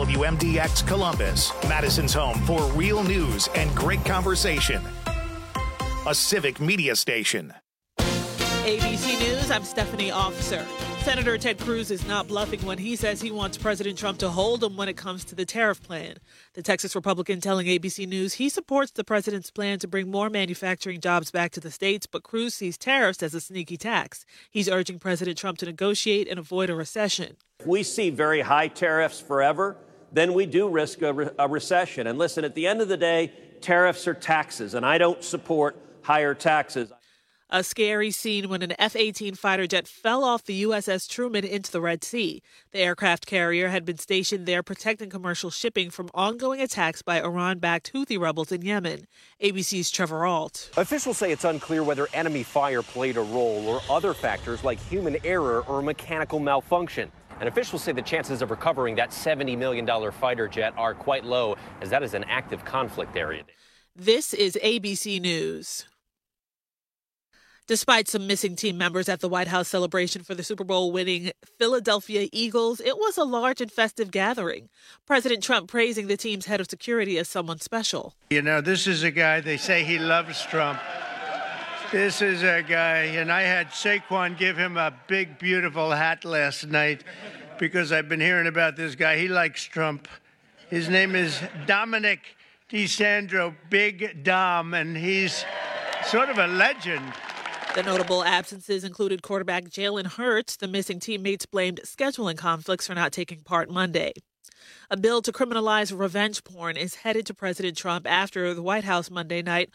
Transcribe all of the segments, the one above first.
WMDX Columbus, Madison's home for real news and great conversation. A civic media station. ABC News, I'm Stephanie Officer. Senator Ted Cruz is not bluffing when he says he wants President Trump to hold him when it comes to the tariff plan. The Texas Republican telling ABC News he supports the president's plan to bring more manufacturing jobs back to the states, but Cruz sees tariffs as a sneaky tax. He's urging President Trump to negotiate and avoid a recession. If we see very high tariffs forever, then we do risk a recession. And listen, at the end of the day, tariffs are taxes, and I don't support higher taxes. A scary scene when an F-18 fighter jet fell off the USS Truman into the Red Sea. The aircraft carrier had been stationed there protecting commercial shipping from ongoing attacks by Iran-backed Houthi rebels in Yemen. ABC's Trevor Ault. Officials say it's unclear whether enemy fire played a role or other factors like human error or mechanical malfunction. And officials say the chances of recovering that $70 million fighter jet are quite low, as that is an active conflict area. This is ABC News. Despite some missing team members at the White House celebration for the Super Bowl winning Philadelphia Eagles, it was a large and festive gathering. President Trump praising the team's head of security as someone special. You know, this is a guy, they say he loves Trump. This is a guy, and I had Saquon give him a big, beautiful hat last night because I've been hearing about this guy. He likes Trump. His name is Dominic DeSandro, Big Dom, and he's sort of a legend. The notable absences included quarterback Jalen Hurts. The missing teammates blamed scheduling conflicts for not taking part Monday. A bill to criminalize revenge porn is headed to President Trump after the House Monday night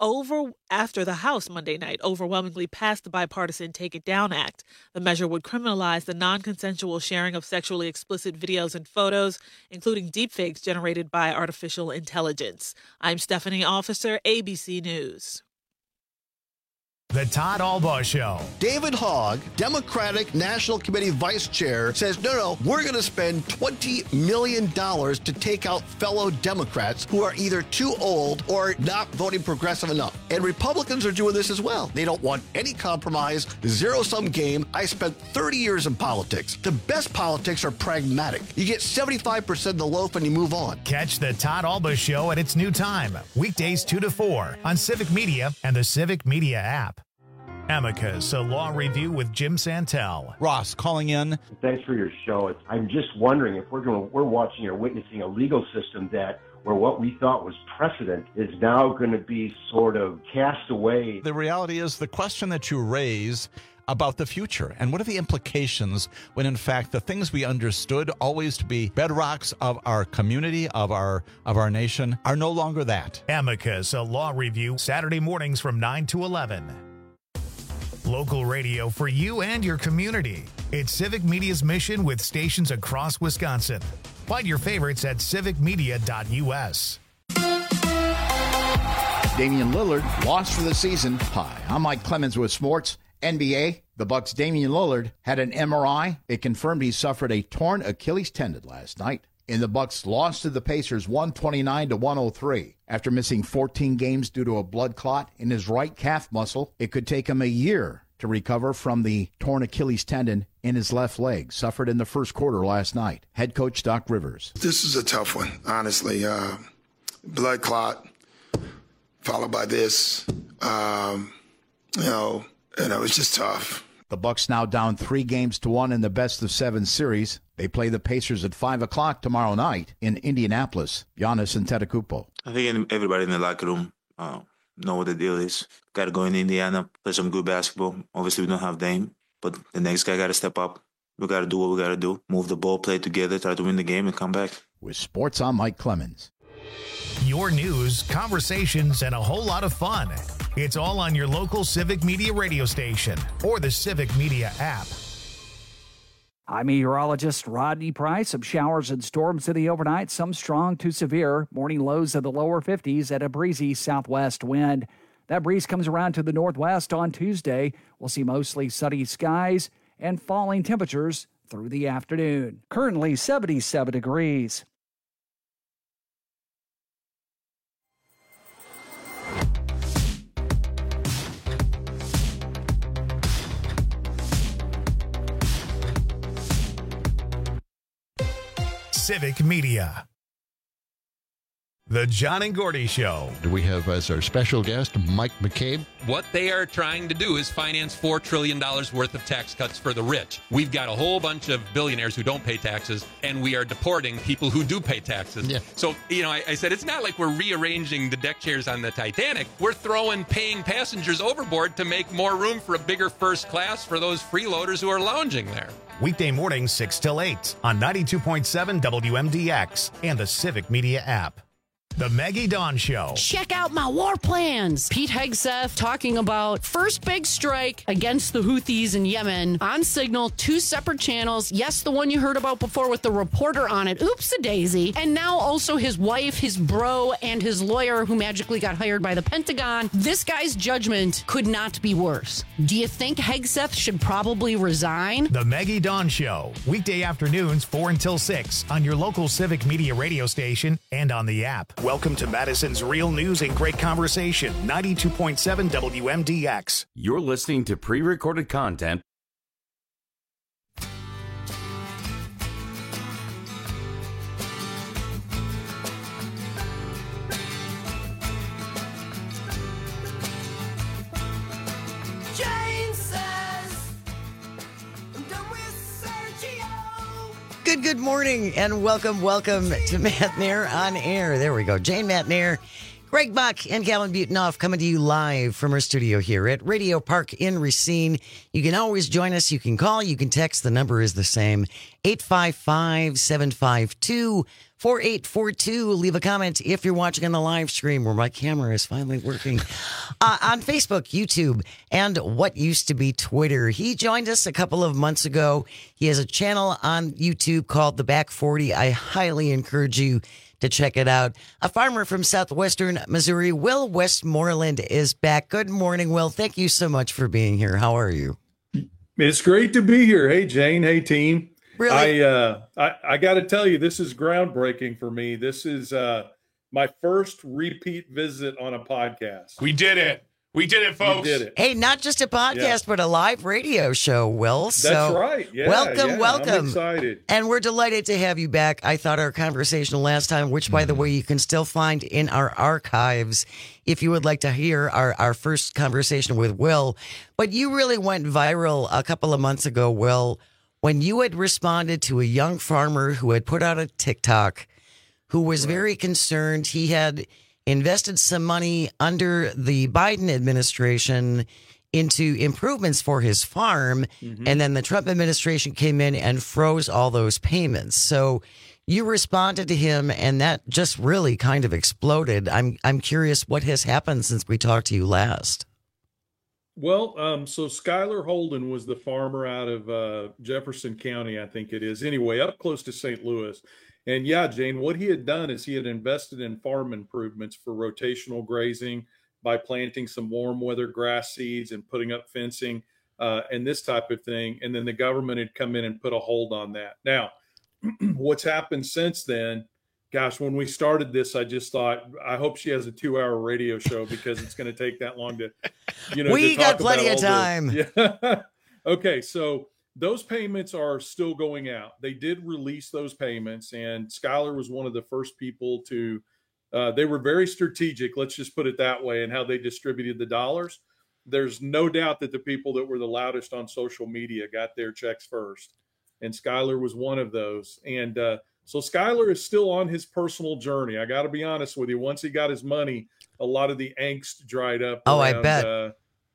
overwhelmingly passed the bipartisan Take It Down Act. The measure would criminalize the non-consensual sharing of sexually explicit videos and photos, including deepfakes generated by artificial intelligence. I'm Stephanie Officer, ABC News. The Todd Albaugh Show. David Hogg, Democratic National Committee Vice Chair, says, no, we're going to spend $20 million to take out fellow Democrats who are either too old or not voting progressive enough. And Republicans are doing this as well. They don't want any compromise, zero-sum game. I spent 30 years in politics. The best politics are pragmatic. You get 75% of the loaf and you move on. Catch the Todd Albaugh Show at its new time, weekdays 2 to 4 on Civic Media and the Civic Media app. Amicus, a law review with Jim Santel. Ross calling in. Thanks for your show. I'm just wondering if we're watching or witnessing a legal system where what we thought was precedent is now going to be sort of cast away. The reality is the question that you raise about the future and what are the implications when in fact the things we understood always to be bedrocks of our community, of our nation, are no longer that. Amicus, a law review, Saturday mornings from 9 to 11. Local radio for you and your community. It's Civic Media's mission with stations across Wisconsin. Find your favorites at civicmedia.us. Damian Lillard lost for the season. Hi, I'm Mike Clemens with Sports. NBA, the Bucks' Damian Lillard had an MRI. It confirmed he suffered a torn Achilles tendon last night. And the Bucks lost to the Pacers 129-103. After missing 14 games due to a blood clot in his right calf muscle, it could take him a year to recover from the torn Achilles tendon in his left leg, suffered in the first quarter last night. Head coach Doc Rivers. This is a tough one, honestly. Blood clot, followed by this. It's just tough. The Bucks now down 3-1 in the best-of-7 series. They play the Pacers at 5 o'clock tomorrow night in Indianapolis. Giannis Antetokounmpo. I think everybody in the locker room know what the deal is. Got to go in Indiana, play some good basketball. Obviously, we don't have Dame, but the next guy got to step up. We got to do what we got to do. Move the ball, play together, try to win the game, and come back. With sports, I'm Mike Clemens. Your news, conversations, and a whole lot of fun. It's all on your local Civic Media radio station or the Civic Media app. I'm meteorologist Rodney Price. Some showers and storms in the overnight, some strong to severe. Morning lows in the lower 50s at a breezy southwest wind. That breeze comes around to the northwest on Tuesday. We'll see mostly sunny skies and falling temperatures through the afternoon. Currently 77 degrees. Civic Media. The John and Gordy Show. We have as our special guest Mike McCabe. What they are trying to do is finance $4 trillion worth of tax cuts for the rich. We've got a whole bunch of billionaires who don't pay taxes, and we are deporting people who do pay taxes. Yeah. So, I said it's not like we're rearranging the deck chairs on the Titanic. We're throwing paying passengers overboard to make more room for a bigger first class for those freeloaders who are lounging there. Weekday mornings 6 till 8 on 92.7 WMDX and the Civic Media app. The Maggie Dawn Show. Check out my war plans. Pete Hegseth talking about first big strike against the Houthis in Yemen on Signal, 2 separate channels. Yes, the one you heard about before with the reporter on it. Oops-a-daisy. And now also his wife, his bro, and his lawyer who magically got hired by the Pentagon. This guy's judgment could not be worse. Do you think Hegseth should probably resign? The Maggie Dawn Show. Weekday afternoons 4 until 6 on your local Civic Media radio station and on the app. Welcome to Madison's Real News and Great Conversation, 92.7 WMDX. You're listening to pre-recorded content. Good morning and welcome to Matt Nair on Air. There we go. Jane Matt Nair, Greg Buck, and Galen Butenoff coming to you live from our studio here at Radio Park in Racine. You can always join us. You can call. You can text. The number is the same, 855-752-4842. Leave a comment if you're watching on the live stream where my camera is finally working. On Facebook, YouTube, and what used to be Twitter. He joined us a couple of months ago. He has a channel on YouTube called The Back 40. I highly encourage you to check it out. A farmer from southwestern Missouri, Will Westmoreland, is back. Good morning, Will. Thank you so much for being here. How are you? It's great to be here. Hey, Jane. Hey, team. Really? I got to tell you, this is groundbreaking for me. This is my first repeat visit on a podcast. We did it. We did it, folks. We did it. Hey, not just a podcast, but a live radio show, Will. So that's right. Yeah, welcome. I'm excited. And we're delighted to have you back. I thought our conversation last time, which, by the way, you can still find in our archives if you would like to hear our first conversation with Will. But you really went viral a couple of months ago, Will, when you had responded to a young farmer who had put out a TikTok who was very concerned. He had invested some money under the Biden administration into improvements for his farm. And then the Trump administration came in and froze all those payments. So you responded to him, and that just really kind of exploded. I'm curious what has happened since we talked to you last. Well, so Skylar Holden was the farmer out of Jefferson County, I think it is. Anyway, up close to St. Louis. And yeah, Jane, what he had done is he had invested in farm improvements for rotational grazing by planting some warm weather grass seeds and putting up fencing and this type of thing. And then the government had come in and put a hold on that. Now, what's happened since then? Gosh, when we started this, I just thought, I hope she has a 2-hour radio show because it's going to take that long to, we to talk got plenty about of time. Yeah. Okay. So those payments are still going out. They did release those payments, and Skylar was one of the first people to, they were very strategic, let's just put it that way, in how they distributed the dollars. There's no doubt that the people that were the loudest on social media got their checks first, and Skylar was one of those. And so Skylar is still on his personal journey. I got to be honest with you. Once he got his money, a lot of the angst dried up. Oh, around, I bet.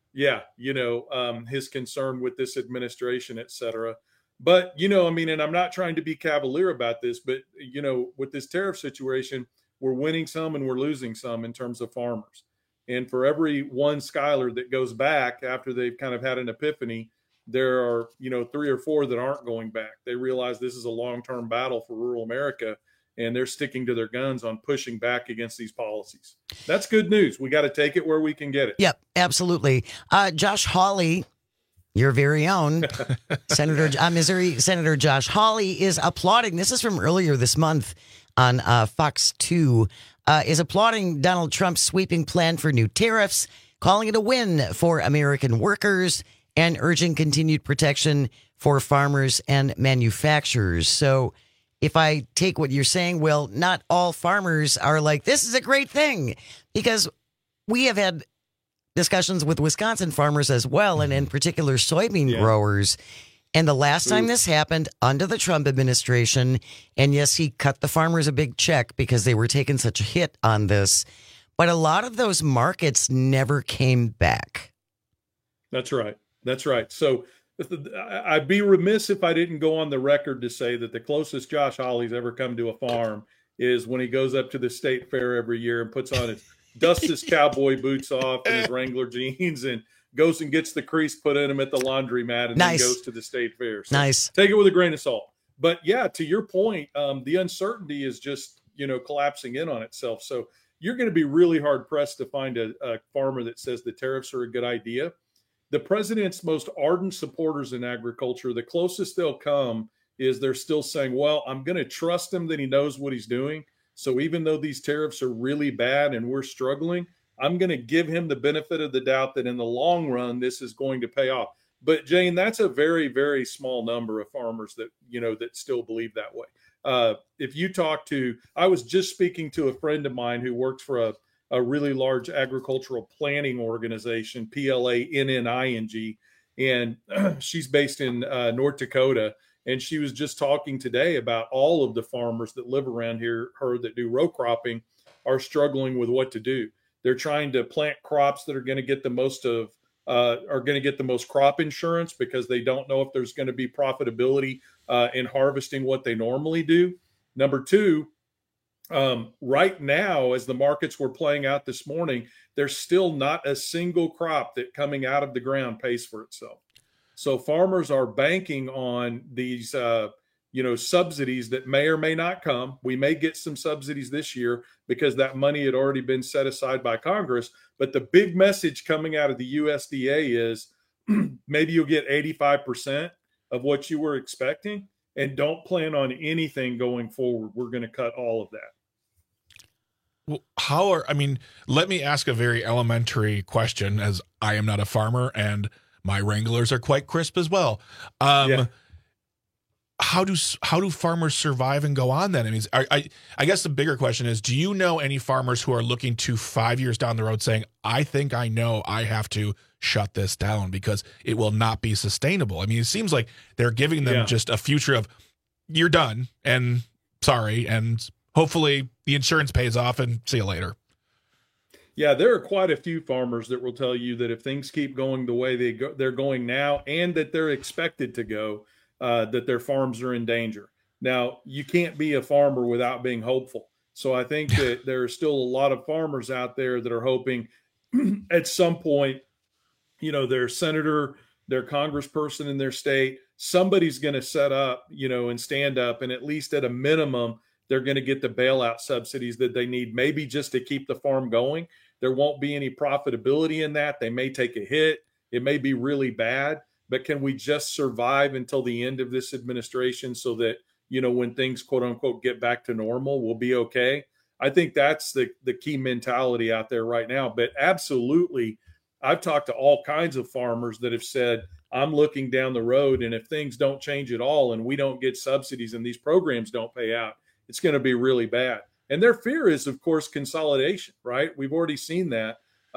His concern with this administration, et cetera. But, and I'm not trying to be cavalier about this, but, with this tariff situation, we're winning some and we're losing some in terms of farmers. And for every one Skylar that goes back after they've kind of had an epiphany, there are, 3 or 4 that aren't going back. They realize this is a long-term battle for rural America, and they're sticking to their guns on pushing back against these policies. That's good news. We got to take it where we can get it. Yep, absolutely. Josh Hawley, your very own Missouri Senator Josh Hawley is applauding. This is from earlier this month on Fox 2, is applauding Donald Trump's sweeping plan for new tariffs, calling it a win for American workers, and urging continued protection for farmers and manufacturers. So if I take what you're saying, Will, not all farmers are like, this is a great thing, because we have had discussions with Wisconsin farmers as well, and in particular soybean growers. And the last time this happened under the Trump administration, and yes, he cut the farmers a big check because they were taking such a hit on this, but a lot of those markets never came back. That's right. That's right. So I'd be remiss if I didn't go on the record to say that the closest Josh Hawley's ever come to a farm is when he goes up to the state fair every year and puts on his dusts his cowboy boots off and his Wrangler jeans and goes and gets the crease put in him at the laundromat and then goes to the state fair. So take it with a grain of salt. But yeah, to your point, the uncertainty is just, collapsing in on itself. So you're going to be really hard pressed to find a farmer that says the tariffs are a good idea. The president's most ardent supporters in agriculture, the closest they'll come is they're still saying, well, I'm going to trust him that he knows what he's doing. So even though these tariffs are really bad and we're struggling, I'm going to give him the benefit of the doubt that in the long run, this is going to pay off. But Jane, that's a very, very small number of farmers that, that still believe that way. If you talk to, I was just speaking to a friend of mine who works for a really large agricultural planning organization, PLANNING, and she's based in North Dakota. And she was just talking today about all of the farmers that live around here, that do row cropping, are struggling with what to do. They're trying to plant crops that are going to get the most crop insurance because they don't know if there's going to be profitability in harvesting what they normally do. Number two, right now, as the markets were playing out this morning, there's still not a single crop that coming out of the ground pays for itself. So farmers are banking on these subsidies that may or may not come. We may get some subsidies this year because that money had already been set aside by Congress. But the big message coming out of the USDA is maybe you'll get 85% of what you were expecting and don't plan on anything going forward. We're going to cut all of that. Well, let me ask a very elementary question, as I am not a farmer and my Wranglers are quite crisp as well. How do farmers survive and go on then? I guess the bigger question is, do you know any farmers who are looking to 5 years down the road saying, I think I know I have to shut this down because it will not be sustainable? It seems like they're giving them just a future of you're done and sorry, and hopefully the insurance pays off and see you later. Yeah, there are quite a few farmers that will tell you that if things keep going the way they're going now, and that they're expected to go, that their farms are in danger. Now, you can't be a farmer without being hopeful. So I think that there are still a lot of farmers out there that are hoping at some point, their senator, their congressperson in their state, somebody's going to set up, and stand up, and at least at a minimum, they're going to get the bailout subsidies that they need, maybe just to keep the farm going. There won't be any profitability in that. They may take a hit. It may be really bad, but can we just survive until the end of this administration so that, when things, quote unquote, get back to normal, we'll be okay? I think that's the key mentality out there right now. But absolutely, I've talked to all kinds of farmers that have said, I'm looking down the road, and if things don't change at all and we don't get subsidies and these programs don't pay out, it's going to be really bad. And their fear is, of course, consolidation, right? We've already seen that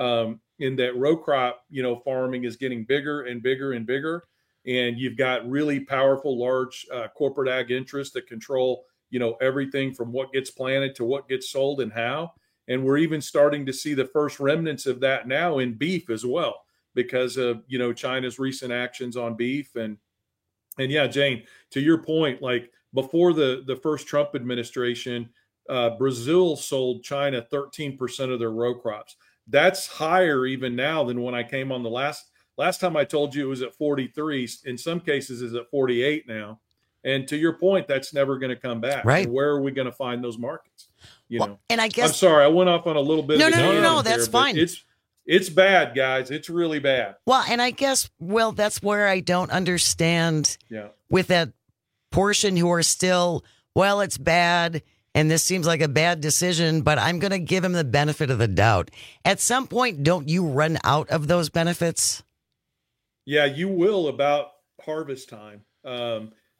in that row crop, farming is getting bigger and bigger and bigger. And you've got really powerful, large corporate ag interests that control, everything from what gets planted to what gets sold and how. And we're even starting to see the first remnants of that now in beef as well, because of, China's recent actions on beef. And yeah, Jane, to your point, like before the first Trump administration, Brazil sold China 13% of their row crops. That's higher even now than when I came on the last time I told you it was at 43. In some cases, is at 48 now. And to your point, that's never going to come back. Right? And where are we going to find those markets? And I guess I'm sorry, I went off on a little bit. No, that's fine. It's bad, guys. It's really bad. Well, and I guess, that's where I don't understand. With that portion who are still, it's bad. And this seems like a bad decision, but I'm going to give him the benefit of the doubt. At some point, don't you run out of those benefits? Yeah, you will about harvest time.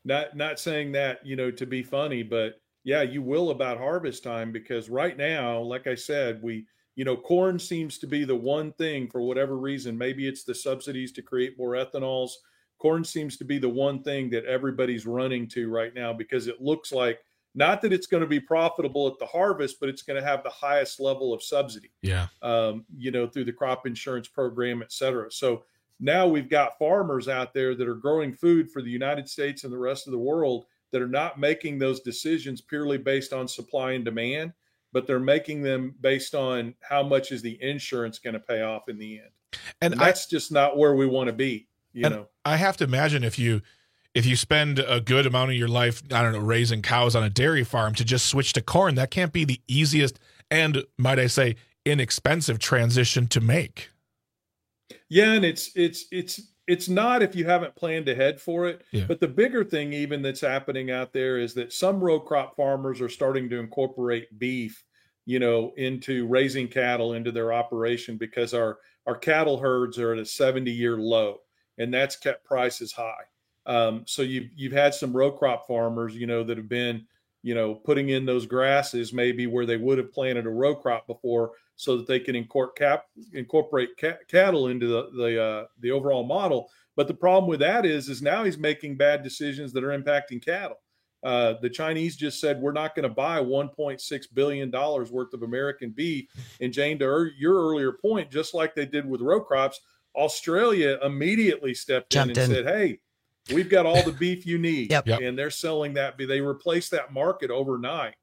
Not saying that, to be funny, but yeah, you will about harvest time, because right now, like I said, corn seems to be the one thing for whatever reason. Maybe it's the subsidies to create more ethanols. Corn seems to be the one thing that everybody's running to right now, because it looks like, not that it's going to be profitable at the harvest, but it's going to have the highest level of subsidy. Yeah. Through the crop insurance program, et cetera. So now we've got farmers out there that are growing food for the United States and the rest of the world that are not making those decisions purely based on supply and demand, but they're making them based on how much is the insurance going to pay off in the end. And that's just not where we want to be, I have to imagine if you spend a good amount of your life, I don't know, raising cows on a dairy farm, to just switch to corn, that can't be the easiest and, might I say, inexpensive transition to make. Yeah, and it's not if you haven't planned ahead for it. Yeah. But the bigger thing even that's happening out there is that some row crop farmers are starting to incorporate beef, into raising cattle into their operation, because our cattle herds are at a 70-year low, and that's kept prices high. So you've had some row crop farmers, that have been, putting in those grasses maybe where they would have planted a row crop before, so that they can incorporate cattle into the overall model. But the problem with that is now he's making bad decisions that are impacting cattle. The Chinese just said, we're not going to buy $1.6 billion worth of American beef. And Jane, to your earlier point, just like they did with row crops, Australia immediately stepped in and said, hey, we've got all the beef you need. Yep. And they're selling that. They replaced that market overnight.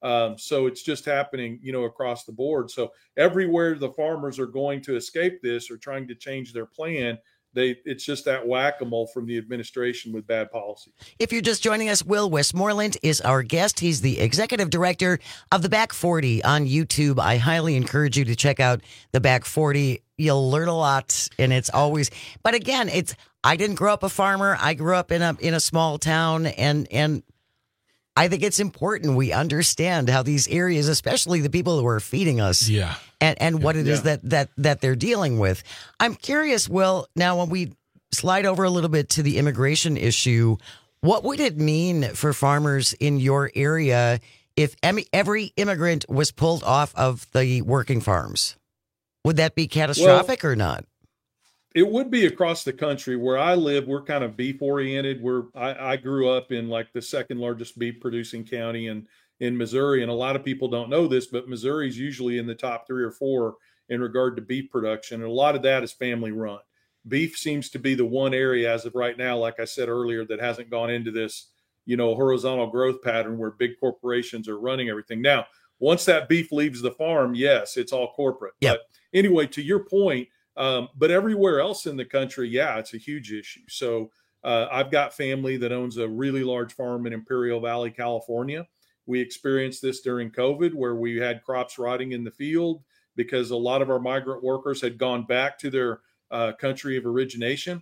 So it's just happening, across the board. So everywhere the farmers are going to escape this or trying to change their plan, it's just that whack-a-mole from the administration with bad policy. If you're just joining us, Will Westmoreland is our guest. He's the executive director of the Back 40 on YouTube. I highly encourage you to check out the Back 40. You'll learn a lot, and it's always. But again, I didn't grow up a farmer. I grew up in a small town, and I think it's important we understand how these areas, especially the people who are feeding us, and what it is that they're dealing with. I'm curious, Will, now when we slide over a little bit to the immigration issue, what would it mean for farmers in your area if every immigrant was pulled off of the working farms? Would that be catastrophic or not? It would be across the country. Where I live, we're kind of beef oriented. I grew up in like the second largest beef producing county in Missouri. And a lot of people don't know this, but Missouri is usually in the top 3 or 4 in regard to beef production. And a lot of that is family run. Beef seems to be the one area as of right now, like I said earlier, that hasn't gone into this, horizontal growth pattern where big corporations are running everything. Now, once that beef leaves the farm, yes, it's all corporate. Yep. But anyway, to your point, but everywhere else in the country, it's a huge issue. So I've got family that owns a really large farm in Imperial Valley, California. We experienced this during COVID, where we had crops rotting in the field because a lot of our migrant workers had gone back to their country of origination.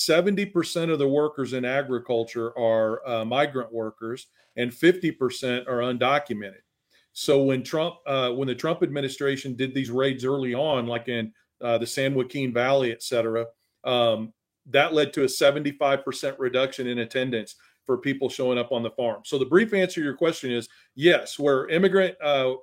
70% of the workers in agriculture are migrant workers, and 50% are undocumented. So when the Trump administration did these raids early on, like in the San Joaquin Valley, et cetera, that led to a 75% reduction in attendance for people showing up on the farm. So the brief answer to your question is yes, where immigrant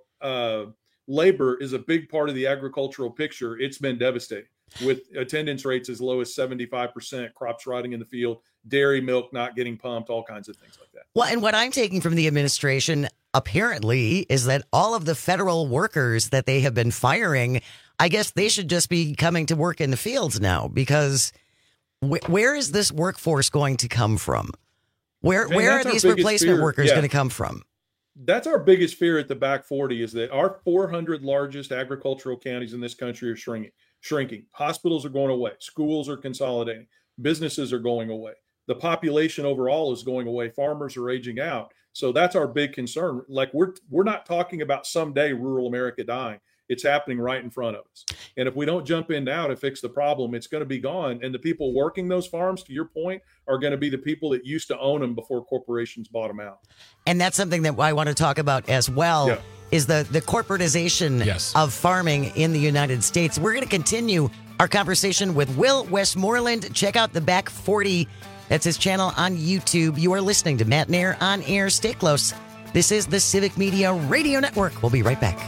labor is a big part of the agricultural picture, it's been devastating, with attendance rates as low as 75%, crops rotting in the field, dairy milk not getting pumped, all kinds of things like that. Well, and what I'm taking from the administration, apparently, is that all of the federal workers that they have been firing, I guess they should just be coming to work in the fields now, because where is this workforce going to come from? Where are these replacement workers going to come from? That's our biggest fear at the Back 40, is that our 400 largest agricultural counties in this country are shrinking. Hospitals are going away. Schools are consolidating. Businesses are going away. The population overall is going away. Farmers are aging out. So that's our big concern. Like we're not talking about someday rural America dying. It's happening right in front of us. And if we don't jump in now to fix the problem, it's going to be gone. And the people working those farms, to your point, are going to be the people that used to own them before corporations bought them out. And that's something that I want to talk about as well, is the corporatization of farming in the United States. We're going to continue our conversation with Will Westmoreland. Check out the Back 40 That's his channel on YouTube. You are listening to Matt Nair on air. Stay close. This is the Civic Media Radio Network. We'll be right back.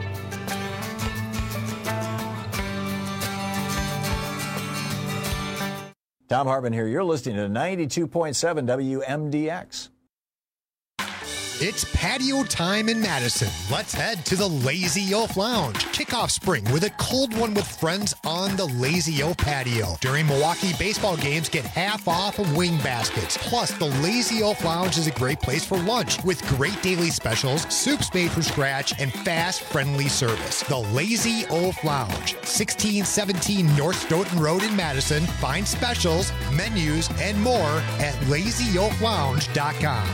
Tom Hartman here. You're listening to 92.7 WMDX. It's patio time in Madison. Let's head to the Lazy Oaf Lounge. Kick off spring with a cold one with friends on the Lazy Oaf patio. During Milwaukee baseball games, get half off of wing baskets. Plus, the Lazy Oaf Lounge is a great place for lunch with great daily specials, soups made from scratch, and fast, friendly service. The Lazy Oaf Lounge, 1617 North Stoughton Road in Madison. Find specials, menus, and more at LazyOafLounge.com.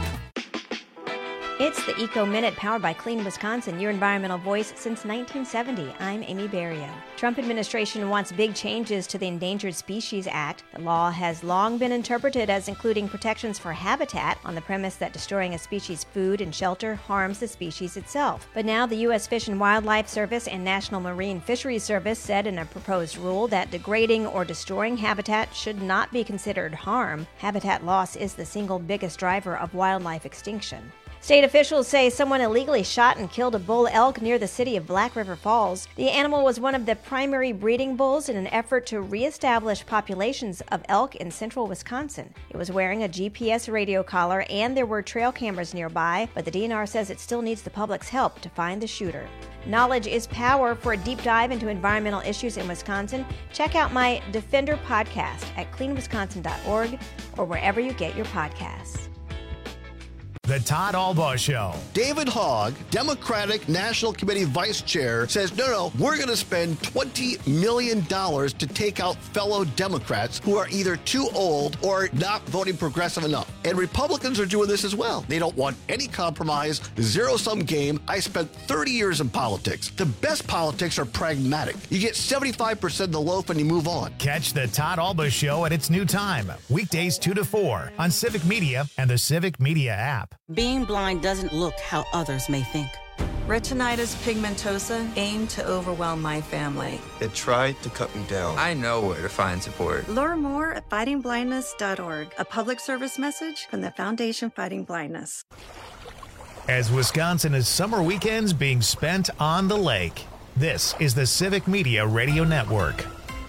It's the Eco Minute powered by Clean Wisconsin, your environmental voice since 1970. I'm Amy Barrio. Trump administration wants big changes to the Endangered Species Act. The law has long been interpreted as including protections for habitat on the premise that destroying a species' food and shelter harms the species itself. But now the U.S. Fish and Wildlife Service and National Marine Fisheries Service said in a proposed rule that degrading or destroying habitat should not be considered harm. Habitat loss is the single biggest driver of wildlife extinction. State officials say someone illegally shot and killed a bull elk near the city of Black River Falls. The animal was one of the primary breeding bulls in an effort to reestablish populations of elk in central Wisconsin. It was wearing a GPS radio collar and there were trail cameras nearby, but the DNR says it still needs the public's help to find the shooter. Knowledge is power. For a deep dive into environmental issues in Wisconsin, check out my Defender podcast at cleanwisconsin.org or wherever you get your podcasts. The Todd Albaugh Show. David Hogg, Democratic National Committee Vice Chair, says, no, we're going to spend $20 million to take out fellow Democrats who are either too old or not voting progressive enough. And Republicans are doing this as well. They don't want any compromise, zero-sum game. I spent 30 years in politics. The best politics are pragmatic. You get 75% of the loaf and you move on. Catch the Todd Albaugh Show at its new time, weekdays 2 to 4 on Civic Media and the Civic Media app. Being blind doesn't look how others may think. Retinitis pigmentosa aimed to overwhelm my family. It tried to cut me down. I know where to find support. Learn more at fightingblindness.org, a public service message from the Foundation Fighting Blindness. As Wisconsin is summer weekends being spent on the lake, this is the Civic Media Radio Network.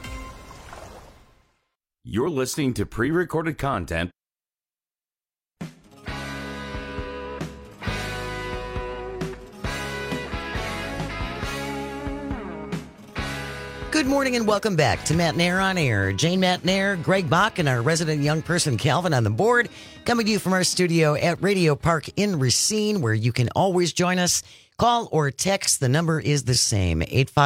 You're listening to pre-recorded content. Good morning and welcome back to Matt Nair on Air. Jane Matt Nair, Greg Bach, and our resident young person Calvin on the board, coming to you from our studio at Radio Park in Racine, where you can always join us. Call or text. The number is the same,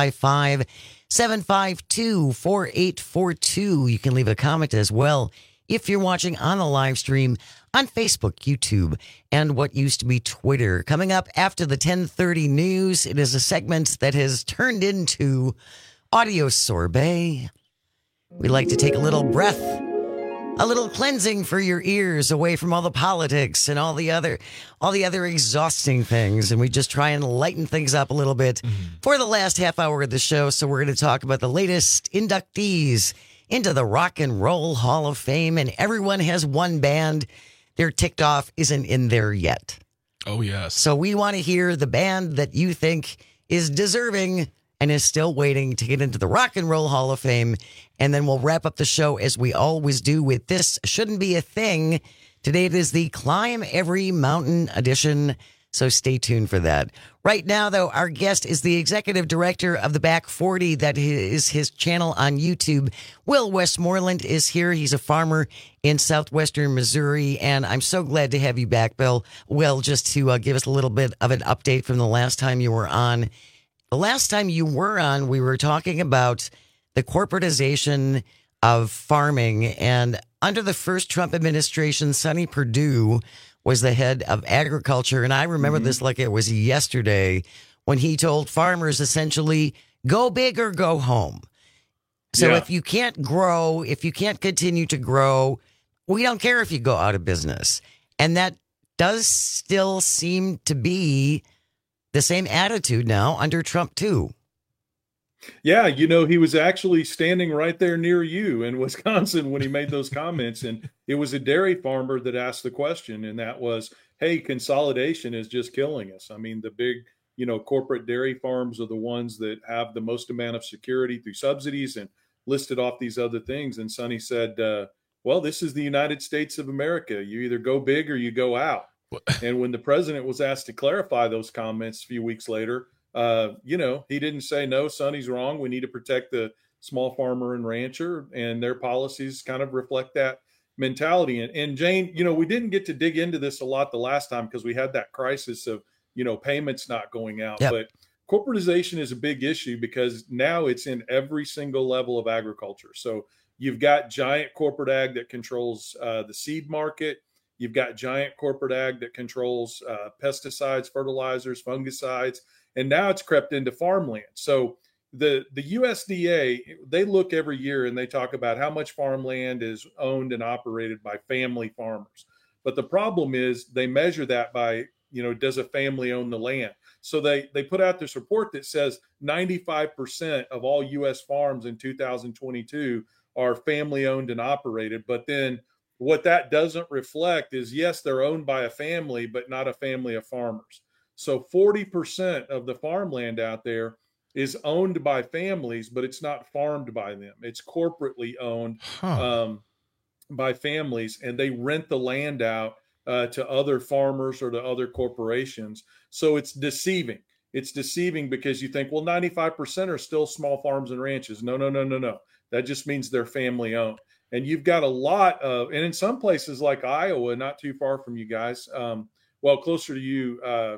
855-752-4842. You can leave a comment as well if you're watching on the live stream on Facebook, YouTube, and what used to be Twitter. Coming up after the 10:30 news, it is a segment that has turned into Audio Sorbet. We like to take a little breath, a little cleansing for your ears away from all the politics and all the other exhausting things. And we just try and lighten things up a little bit for the last half hour of the show. So we're going to talk about the latest inductees into the Rock and Roll Hall of Fame. And everyone has one band their ticked off isn't in there yet. Oh, yes. So we want to hear the band that you think is deserving and is still waiting to get into the Rock and Roll Hall of Fame. And then we'll wrap up the show as we always do with This Shouldn't Be a Thing. Today it is the Climb Every Mountain edition, so stay tuned for that. Right now, though, our guest is the executive director of the Back 40. That is his channel on YouTube. Will Westmoreland is here. He's a farmer in southwestern Missouri, and I'm so glad to have you back, Bill. Will, just to give us a little bit of an update from the last time you were on. The last time you were on, we were talking about the corporatization of farming. And under the first Trump administration, Sonny Perdue was the head of agriculture. And I remember this like it was yesterday when he told farmers essentially, go big or go home. So if you can't grow, if you can't continue to grow, we don't care if you go out of business. And that does still seem to be the same attitude now under Trump, too. Yeah, he was actually standing right there near you in Wisconsin when he made those comments. And it was a dairy farmer that asked the question, and that was, hey, consolidation is just killing us. I mean, the big, corporate dairy farms are the ones that have the most amount of security through subsidies, and listed off these other things. And Sonny said, well, this is the United States of America. You either go big or you go out. And when the president was asked to clarify those comments a few weeks later, he didn't say, no, Sonny's wrong. We need to protect the small farmer and rancher, and their policies kind of reflect that mentality. And Jane, we didn't get to dig into this a lot the last time because we had that crisis of, payments not going out. Yep. But corporatization is a big issue because now it's in every single level of agriculture. So you've got giant corporate ag that controls the seed market. You've got giant corporate ag that controls pesticides, fertilizers, fungicides, and now it's crept into farmland. So the USDA, they look every year and they talk about how much farmland is owned and operated by family farmers. But the problem is they measure that by, does a family own the land? So they put out this report that says 95% of all U.S. farms in 2022 are family owned and operated. But then what that doesn't reflect is, yes, they're owned by a family, but not a family of farmers. So 40% of the farmland out there is owned by families, but it's not farmed by them. It's corporately owned by families, and they rent the land out to other farmers or to other corporations. So it's deceiving. It's deceiving because you think, well, 95% are still small farms and ranches. No. That just means they're family owned. And you've got a lot of, and in some places like Iowa, not too far from you guys, closer to you,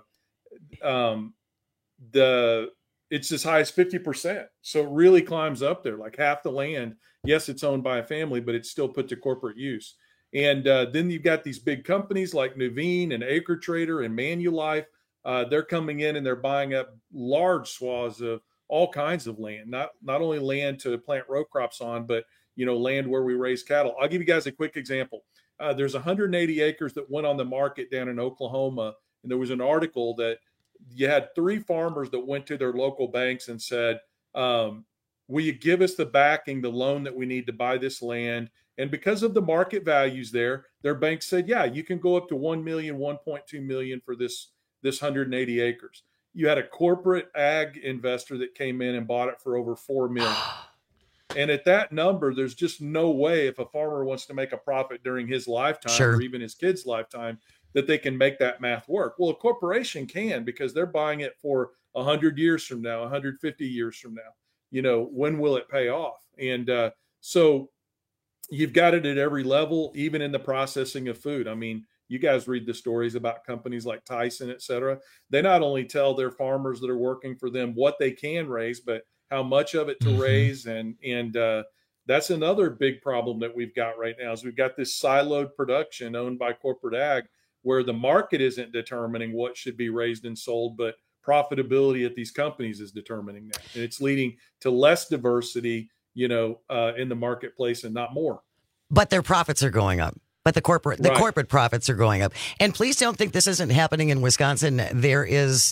it's as high as 50%. So it really climbs up there, like half the land. Yes, it's owned by a family, but it's still put to corporate use. And then you've got these big companies like Nuveen and Acre Trader and Manulife. They're coming in and they're buying up large swaths of all kinds of land, not only land to plant row crops on, but land where we raise cattle. I'll give you guys a quick example. There's 180 acres that went on the market down in Oklahoma. And there was an article that you had 3 farmers that went to their local banks and said, will you give us the backing, the loan that we need to buy this land? And because of the market values there, their bank said, yeah, you can go up to $1 million, $1.2 million for this 180 acres. You had a corporate ag investor that came in and bought it for over $4 million. And at that number, there's just no way, if a farmer wants to make a profit during his lifetime or even his kid's lifetime, that they can make that math work. Well, a corporation can, because they're buying it for 100 years from now, 150 years from now. When will it pay off? And so you've got it at every level, even in the processing of food. I mean, you guys read the stories about companies like Tyson, et cetera. They not only tell their farmers that are working for them what they can raise, but how much of it to raise. And that's another big problem that we've got right now is we've got this siloed production owned by corporate ag where the market isn't determining what should be raised and sold, but profitability at these companies is determining that. And it's leading to less diversity, in the marketplace and not more. But their profits are going up. But the corporate profits are going up. And please don't think this isn't happening in Wisconsin. There is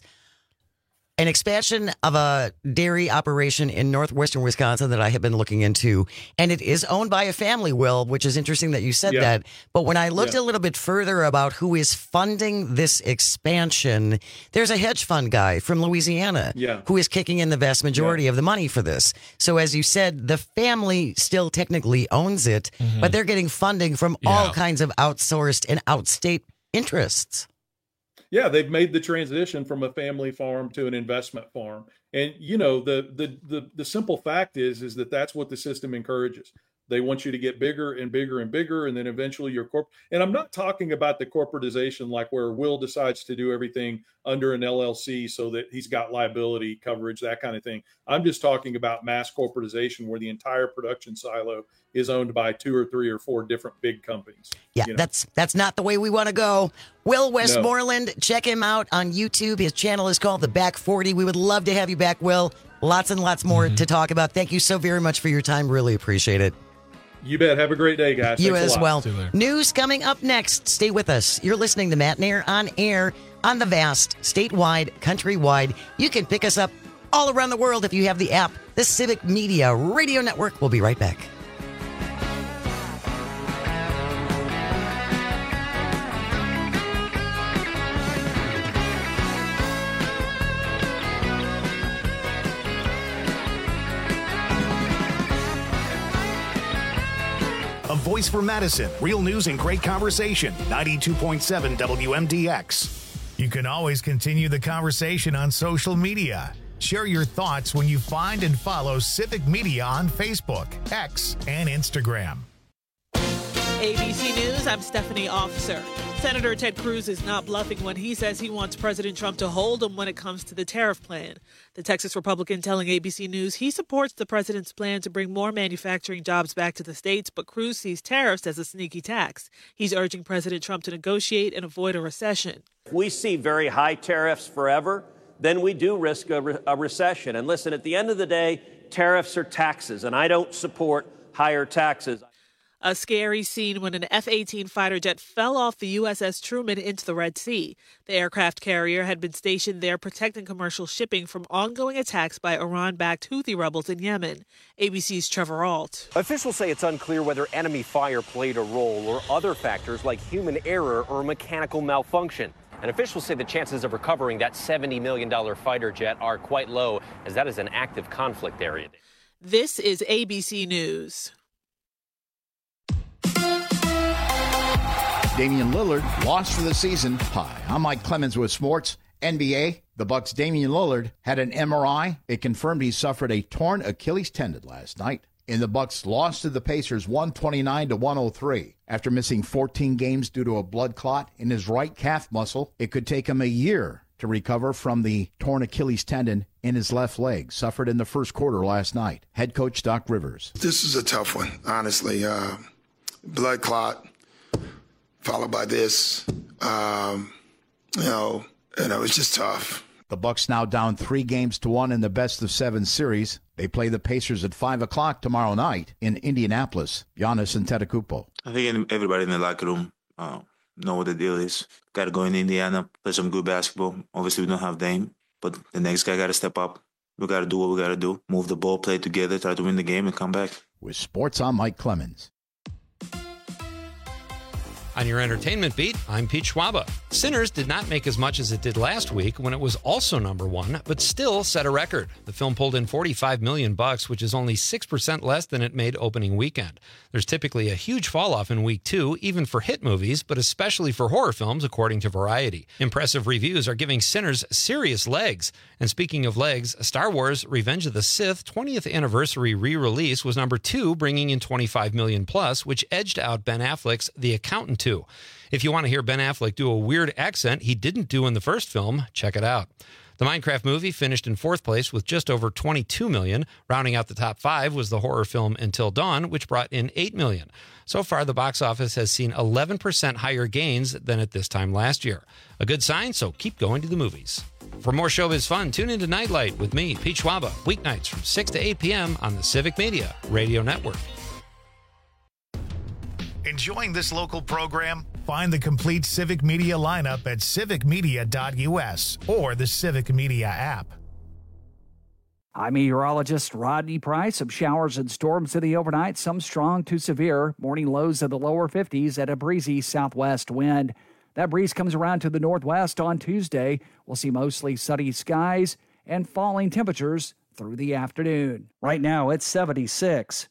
an expansion of a dairy operation in northwestern Wisconsin that I have been looking into, and it is owned by a family, Will, which is interesting that you said that. But when I looked a little bit further about who is funding this expansion, there's a hedge fund guy from Louisiana who is kicking in the vast majority of the money for this. So as you said, the family still technically owns it, but they're getting funding from all kinds of outsourced and outstate interests. Yeah, they've made the transition from a family farm to an investment farm. And, the simple fact is that that's what the system encourages. They want you to get bigger and bigger and bigger, and then eventually your and I'm not talking about the corporatization like where Will decides to do everything under an LLC so that he's got liability coverage, that kind of thing. I'm just talking about mass corporatization where the entire production silo is owned by 2 or 3 or 4 different big companies. Yeah, that's not the way we want to go. Will Westmoreland, check him out on YouTube. His channel is called The Back 40. We would love to have you back, Will. Lots and lots more to talk about. Thank you so very much for your time. Really appreciate it. You bet. Have a great day, guys. You as well. News coming up next. Stay with us. You're listening to Matt Nair on air on the vast, statewide, countrywide. You can pick us up all around the world if you have the app. The Civic Media Radio Network. We'll be right back. A voice for Madison. Real news and great conversation. 92.7 WMDX. You can always continue the conversation on social media. Share your thoughts when you find and follow Civic Media on Facebook, X, and Instagram. ABC News, I'm Stephanie Officer. Senator Ted Cruz is not bluffing when he says he wants President Trump to hold him when it comes to the tariff plan. The Texas Republican telling ABC News he supports the president's plan to bring more manufacturing jobs back to the states, but Cruz sees tariffs as a sneaky tax. He's urging President Trump to negotiate and avoid a recession. If we see very high tariffs forever, then we do risk a recession. And listen, at the end of the day, tariffs are taxes, and I don't support higher taxes. A scary scene when an F-18 fighter jet fell off the USS Truman into the Red Sea. The aircraft carrier had been stationed there protecting commercial shipping from ongoing attacks by Iran-backed Houthi rebels in Yemen. ABC's Trevor Ault. Officials say it's unclear whether enemy fire played a role or other factors like human error or mechanical malfunction. And officials say the chances of recovering that $70 million fighter jet are quite low, as that is an active conflict area. This is ABC News. Damian Lillard lost for the season. Hi, I'm Mike Clemens with sports. NBA, the Bucks' Damian Lillard had an MRI. It confirmed he suffered a torn Achilles tendon last night. And the Bucks lost to the Pacers 129-103 after missing 14 games due to a blood clot in his right calf muscle. It could take him a year to recover from the torn Achilles tendon in his left leg, suffered in the first quarter last night. Head coach Doc Rivers. This is a tough one, honestly. Blood clot, followed by this. It's just tough. The Bucks now down 3-1 in the best-of-7 series. They play the Pacers at 5 o'clock tomorrow night in Indianapolis. Giannis Antetokounmpo. I think everybody in the locker room know what the deal is. Got to go in Indiana, play some good basketball. Obviously, we don't have Dame, but the next guy got to step up. We got to do what we got to do. Move the ball, play together, try to win the game, and come back. With sports, I'm Mike Clemens. On your entertainment beat, I'm Pete Schwaba. Sinners did not make as much as it did last week when it was also number one, but still set a record. The film pulled in $45 million, which is only 6% less than it made opening weekend. There's typically a huge fall-off in week two, even for hit movies, but especially for horror films, according to Variety. Impressive reviews are giving Sinners serious legs. And speaking of legs, Star Wars Revenge of the Sith 20th anniversary re-release was number two, bringing in $25 million plus, which edged out Ben Affleck's The Accountant 2. If you want to hear Ben Affleck do a weird accent he didn't do in the first film, check it out. The Minecraft movie finished in fourth place with just over $22 million. Rounding out the top five was the horror film Until Dawn, which brought in $8 million. So far, the box office has seen 11% higher gains than at this time last year. A good sign, so keep going to the movies. For more showbiz fun, tune into Nightlight with me, Pete Schwaba, weeknights from 6 to 8 p.m. on the Civic Media Radio Network. Enjoying this local program? Find the complete Civic Media lineup at civicmedia.us or the Civic Media app. I'm meteorologist Rodney Price. Some showers and storms in the overnight, some strong to severe. Morning lows in the lower 50s at a breezy southwest wind. That breeze comes around to the northwest on Tuesday. We'll see mostly sunny skies and falling temperatures through the afternoon. Right now, it's 76.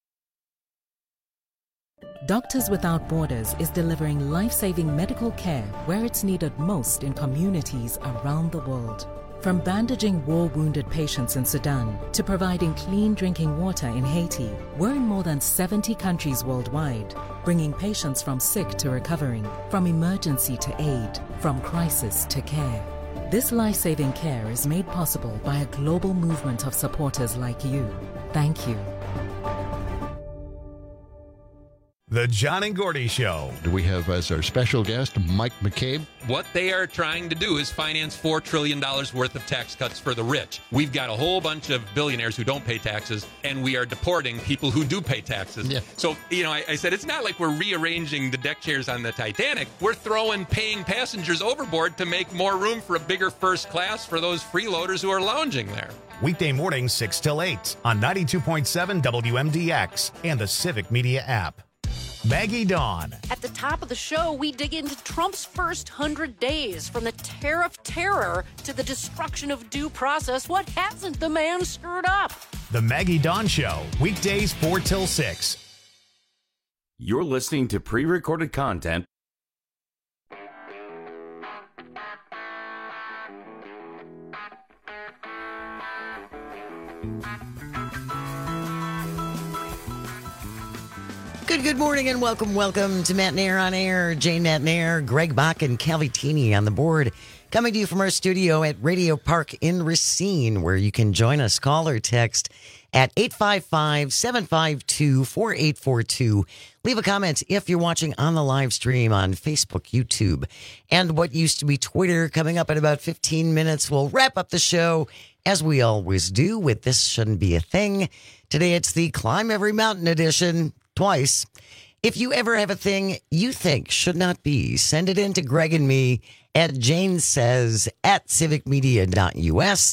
Doctors Without Borders is delivering life-saving medical care where it's needed most in communities around the world. From bandaging war-wounded patients in Sudan to providing clean drinking water in Haiti, we're in more than 70 countries worldwide, bringing patients from sick to recovering, from emergency to aid, from crisis to care. This life-saving care is made possible by a global movement of supporters like you. Thank you. The John and Gordy Show. Do we have as our special guest Mike McCabe? What they are trying to do is finance $4 trillion worth of tax cuts for the rich. We've got a whole bunch of billionaires who don't pay taxes, and we are deporting people who do pay taxes. Yeah. So, I said it's not like we're rearranging the deck chairs on the Titanic. We're throwing paying passengers overboard to make more room for a bigger first class for those freeloaders who are lounging there. Weekday mornings 6 till 8 on 92.7 WMDX and the Civic Media app. Maggie Dawn. At the top of the show, we dig into Trump's first 100 days, from the tariff terror to the destruction of due process. What hasn't the man screwed up? The Maggie Dawn Show, weekdays 4 till 6. You're listening to pre-recorded content. Good morning and welcome to Matt Nair on Air. Jane Matt Nair, Greg Bach, and Calvitini on the board. Coming to you from our studio at Radio Park in Racine, where you can join us. Call or text at 855-752-4842. Leave a comment if you're watching on the live stream on Facebook, YouTube, and what used to be Twitter. Coming up in about 15 minutes, we'll wrap up the show, as we always do, with This Shouldn't Be a Thing. Today it's the Climb Every Mountain edition. Twice. If you ever have a thing you think should not be, send it in to Greg and me at janesays@civicmedia.us.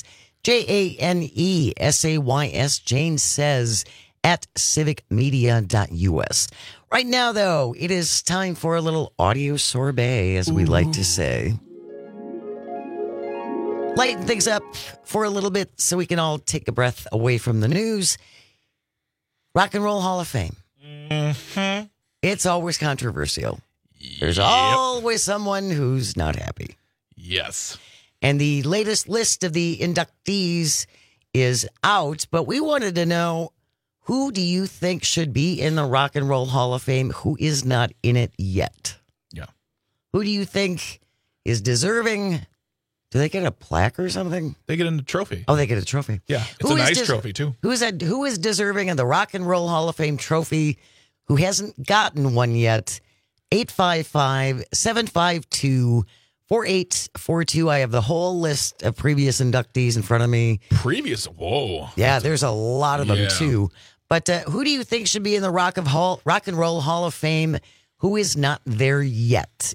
JANESAYS, Jane Says at civicmedia.us. Right now, though, it is time for a little audio sorbet, as we like to say. Lighten things up for a little bit so we can all take a breath away from the news. Rock and Roll Hall of Fame. Mm-hmm. It's always controversial. There's always someone who's not happy. Yes. And the latest list of the inductees is out, but we wanted to know, who do you think should be in the Rock and Roll Hall of Fame who is not in it yet? Yeah. Who do you think is deserving? Do they get a plaque or something? They get a trophy. Oh, they get a trophy. Yeah, it's a nice trophy, too. Who is deserving of the Rock and Roll Hall of Fame trophy who hasn't gotten one yet? 855-752-4842. I have the whole list of previous inductees in front of me. Whoa. Yeah, there's a lot of them, too. But who do you think should be in the Rock and Roll Hall of Fame who is not there yet?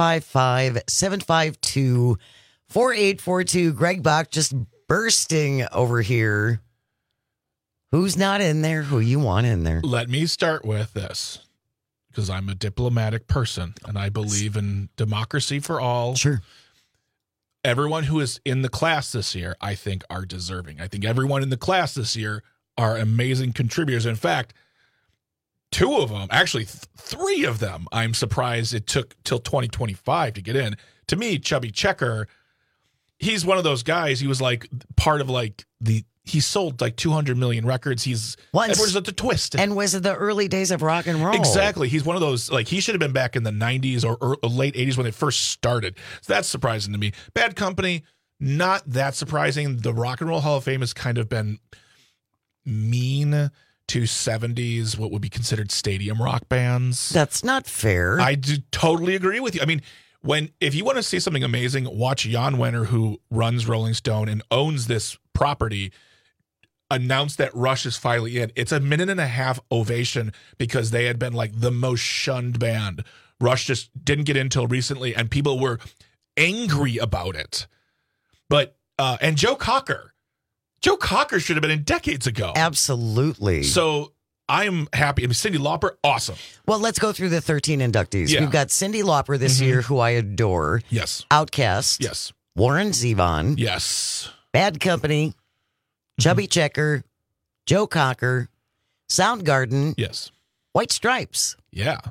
855-752-4842. Greg Bach just bursting over here. Who's not in there? Who you want in there? Let me start with this, because I'm a diplomatic person and I believe in democracy for all. Sure. Everyone who is in the class this year, I think, are deserving. I think everyone in the class this year are amazing contributors. In fact, two of them, actually three of them, I'm surprised it took till 2025 to get in. To me, Chubby Checker, he's one of those guys. He was like part of like he sold like 200 million records. Everyone's at the twist. And was it the early days of rock and roll? Exactly. He's one of those, like, he should have been back in the 90s or late 80s when it first started. So that's surprising to me. Bad Company, not that surprising. The Rock and Roll Hall of Fame has kind of been mean to 70s, what would be considered stadium rock bands. That's not fair. I do totally agree with you. I mean, if you want to see something amazing, watch Jan Wenner, who runs Rolling Stone and owns this property, announce that Rush is finally in. It's a 1.5-minute ovation because they had been like the most shunned band. Rush just didn't get in until recently, and people were angry about it. But and Joe Cocker should have been in decades ago. Absolutely. So I'm happy. I mean, Cyndi Lauper, awesome. Well, let's go through the 13 inductees. Yeah. We've got Cyndi Lauper this year, who I adore. Yes. Outkast. Yes. Warren Zevon. Yes. Bad Company. Chubby Checker. Joe Cocker. Soundgarden. Yes. White Stripes. Yeah.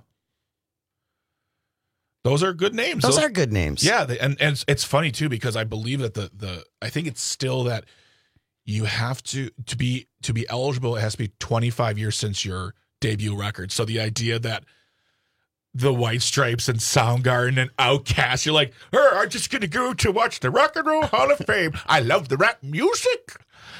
Those are good names. Those are good names. Yeah, and it's funny too, because I believe that I think it's still that you have to be eligible, it has to be 25 years since your debut record. So the idea that the White Stripes and Soundgarden and Outkast, you're like, I'm just going to go to watch the Rock and Roll Hall of Fame. I love the rap music.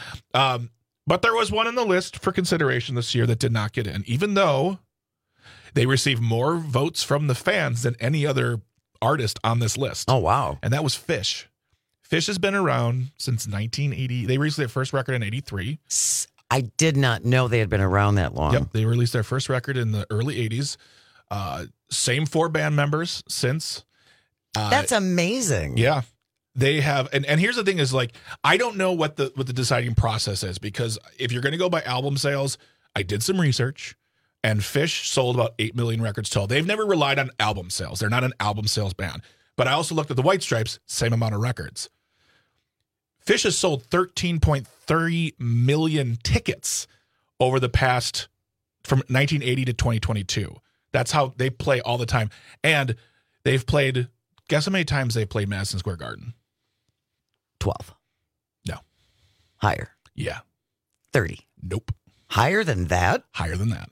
But there was one on the list for consideration this year that did not get in, even though They received more votes from the fans than any other artist on this list. Oh, wow. And that was Phish. Phish has been around since 1980. They released their first record in 83. I did not know they had been around that long. Yep, they released their first record in the early 80s. Same 4 band members since. That's amazing. Yeah. They have, and here's the thing is, like, I don't know what the deciding process is, because if you're going to go by album sales, I did some research, and Phish sold about 8 million records total. They've never relied on album sales. They're not an album sales band. But I also looked at the White Stripes, same amount of records. Phish has sold 13.30 million tickets over the past, from 1980 to 2022. That's how they play all the time. And they've played, guess how many times they played Madison Square Garden? 12. No. Higher. Yeah. 30. Nope. Higher than that? Higher than that.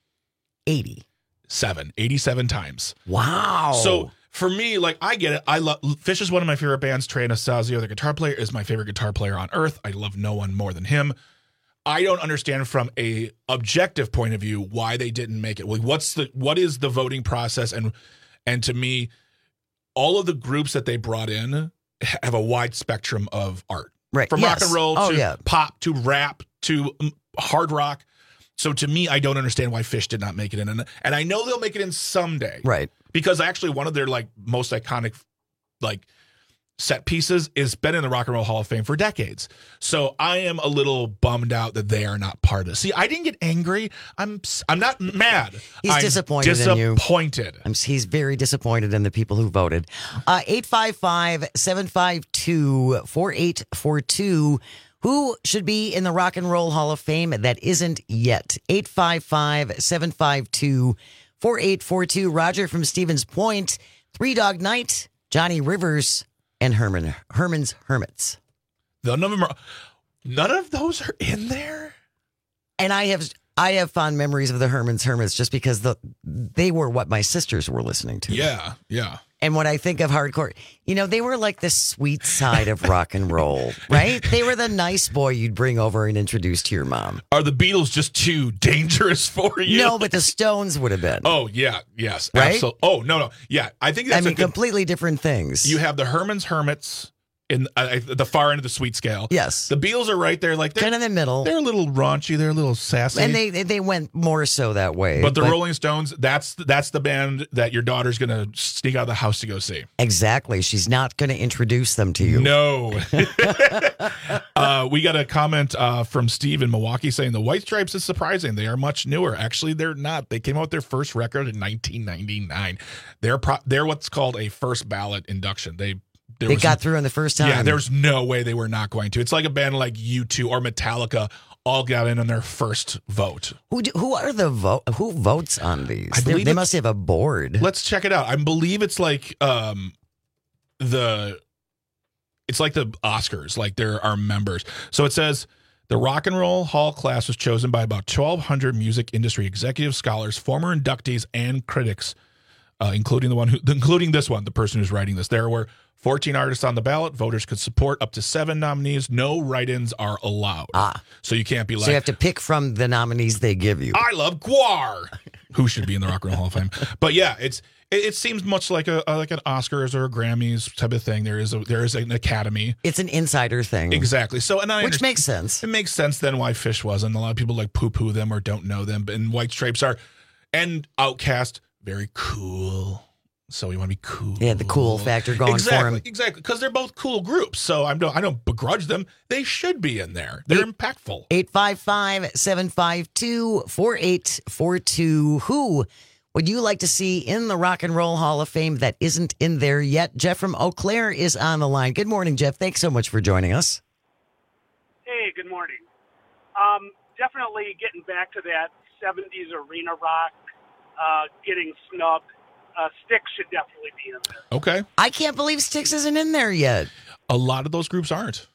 87 times. Wow. So for me, like, I get it. I love Phish is one of my favorite bands. Trey Anastasio, the guitar player, is my favorite guitar player on earth. I love no one more than him. I don't understand from a objective point of view why they didn't make it. Like, what is the voting process? And to me, all of the groups that they brought in have a wide spectrum of art. Right. From rock and roll to pop to rap to hard rock. So to me, I don't understand why Phish did not make it in. And I know they'll make it in someday. Right. Because actually one of their like most iconic like set pieces has been in the Rock and Roll Hall of Fame for decades. So I am a little bummed out that they are not part of it. See, I didn't get angry. I'm not mad. He's disappointed in you. Disappointed. He's very disappointed in the people who voted. 855-752-4842. Who should be in the Rock and Roll Hall of Fame that isn't yet? 855-752-4842. Roger from Stevens Point, Three Dog Night, Johnny Rivers, and Herman's Hermits. None of those are in there. And I have fond memories of the Herman's Hermits just because they were what my sisters were listening to. Yeah, yeah. And when I think of hardcore, they were like the sweet side of rock and roll, right? They were the nice boy you'd bring over and introduce to your mom. Are the Beatles just too dangerous for you? No, but the Stones would have been. Oh, yeah, yes. Right? Absolutely. Oh, no. Yeah, I think that's completely different things. You have the Herman's Hermits in the far end of the sweet scale. Yes. The Beatles are right there, like they're kind of in the middle. They're a little raunchy, they're a little sassy. And they went more so that way. But the Rolling Stones, that's the band that your daughter's going to sneak out of the house to go see. Exactly. She's not going to introduce them to you. No. We got a comment from Steve in Milwaukee saying the White Stripes is surprising. They are much newer. Actually, they're not. They came out with their first record in 1999. They're what's called a first ballot induction. They got through in the first time. Yeah, there's no way they were not going to. It's like a band like U2 or Metallica all got in on their first vote. Who votes on these? They must have a board. Let's check it out. I believe it's like the Oscars. Like there are members. So it says the Rock and Roll Hall class was chosen by about 1,200 music industry executives, scholars, former inductees, and critics, including this one, the person who's writing this. There were 14 artists on the ballot. Voters could support up to 7 nominees. No write-ins are allowed. So you can't be like... So you have to pick from the nominees they give you. I love Gwar, who should be in the Rock and Roll Hall of Fame. But yeah, it seems much like an Oscars or a Grammys type of thing. There is an academy. It's an insider thing. Exactly. So which makes sense. It makes sense then why Phish wasn't. A lot of people like poo-poo them or don't know them. And White Stripes are, and Outkast, very cool. So we want to be cool. Yeah, the cool factor going for them. Exactly, because they're both cool groups. So I don't begrudge them. They should be in there. They're impactful. 855-752-4842. Who would you like to see in the Rock and Roll Hall of Fame that isn't in there yet? Jeff from Eau Claire is on the line. Good morning, Jeff. Thanks so much for joining us. Hey, good morning. Definitely getting back to that 70s arena rock, getting snubbed. Styx should definitely be in there. Okay. I can't believe Styx isn't in there yet. A lot of those groups aren't.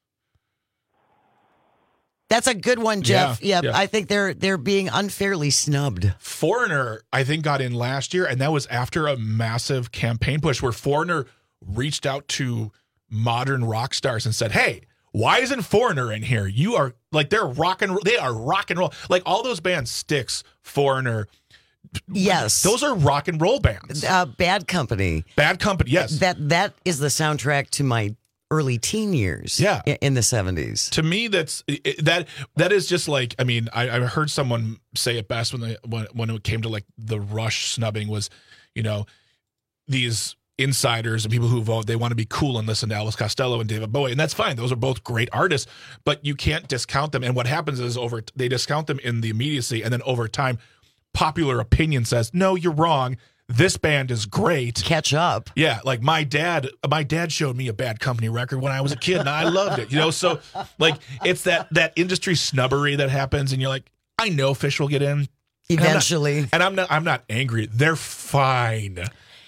That's a good one, Jeff. Yeah. I think they're being unfairly snubbed. Foreigner, I think, got in last year, and that was after a massive campaign push where Foreigner reached out to modern rock stars and said, hey, why isn't Foreigner in here? You are like, they are rock and roll. Like all those bands, Styx, Foreigner, Yes. Those are rock and roll bands. Bad Company. Bad Company, yes. That is the soundtrack to my early teen years. Yeah. In the 70s. To me, that is just like, I mean, I heard someone say it best when it came to like the Rush snubbing was, you know, these insiders and people who vote, they want to be cool and listen to Elvis Costello and David Bowie, and that's fine. Those are both great artists, but you can't discount them. And what happens is they discount them in the immediacy, and then over time, popular opinion says, no, you're wrong. This band is great. Catch up. Yeah, like my dad showed me a Bad Company record when I was a kid, and I loved it. You know, so like it's that industry snubbery that happens, and you're like, I know Fish will get in eventually, and I'm not angry. They're fine.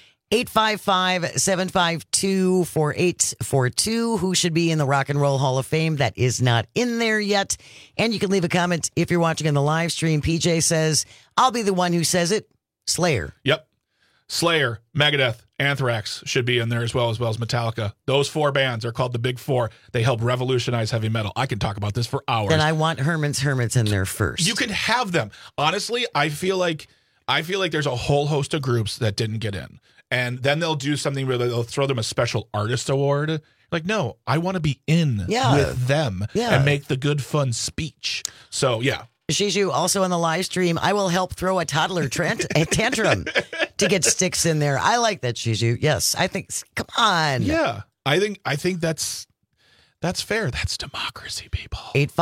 855-752-4842. Who should be in the Rock and Roll Hall of Fame that is not in there yet? And you can leave a comment if you're watching on the live stream. PJ says, I'll be the one who says it. Slayer. Yep. Slayer, Megadeth, Anthrax should be in there as well as Metallica. Those 4 bands are called the Big Four. They helped revolutionize heavy metal. I can talk about this for hours. Then I want Herman's Hermits in there first. You can have them. Honestly, I feel like there's a whole host of groups that didn't get in. And then they'll do something where they'll throw them a special artist award. Like, no, I want to be in with them and make the good, fun speech. So, yeah. Shiju, also on the live stream, I will help throw a toddler tantrum to get sticks in there. I like that, Shiju. Yes, I think, come on. Yeah, I think that's fair. That's democracy, people.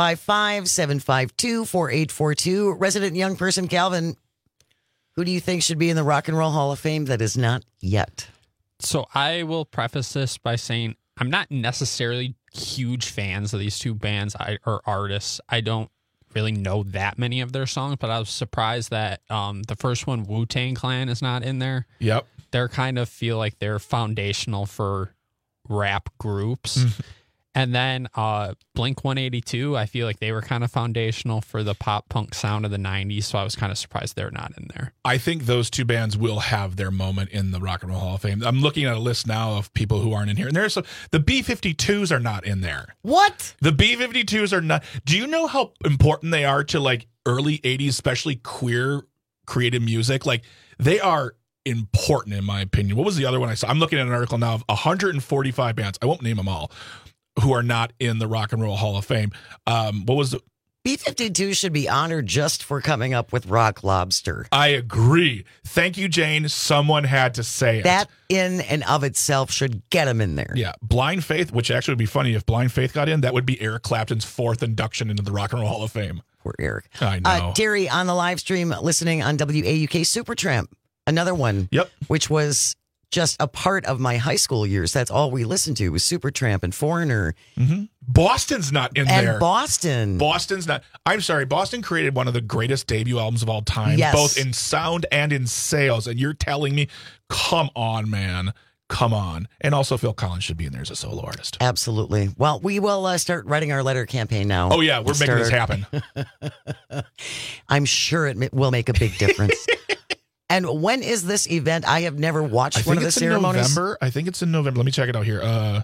855-752-4842. Resident young person, Calvin, who do you think should be in the Rock and Roll Hall of Fame that is not yet? So I will preface this by saying I'm not necessarily huge fans of these two bands or artists. I don't really know that many of their songs, but I was surprised that the first one, Wu-Tang Clan, is not in there. Yep. They're kind of feel like they're foundational for rap groups. And then Blink-182, I feel like they were kind of foundational for the pop punk sound of the 90s, so I was kind of surprised they're not in there. I think those two bands will have their moment in the Rock and Roll Hall of Fame. I'm looking at a list now of people who aren't in here, and there's the B-52s are not in there. What? The B-52s are not. Do you know how important they are to like early 80s, especially queer creative music? Like they are important in my opinion. What was the other one I saw? I'm looking at an article now of 145 bands. I won't name them all, who are not in the Rock and Roll Hall of Fame. What was the B-52 should be honored just for coming up with Rock Lobster. I agree. Thank you, Jane. Someone had to say it. That in and of itself should get him in there. Yeah. Blind Faith, which actually would be funny if Blind Faith got in, that would be Eric Clapton's 4th induction into the Rock and Roll Hall of Fame. Poor Eric. I know. Terry on the live stream listening on WAUK Supertramp. Another one. Yep. Which was just a part of my high school years. That's all we listened to was Supertramp and Foreigner. Mm-hmm. Boston's not in there. And Boston's not. I'm sorry. Boston created one of the greatest debut albums of all time, yes, both in sound and in sales. And you're telling me, come on, man. Come on. And also Phil Collins should be in there as a solo artist. Absolutely. Well, we will start writing our letter campaign now. Oh, yeah. We're making this happen. I'm sure it will make a big difference. And when is this event? I have never watched one of the ceremonies. I think it's in November. Let me check it out here.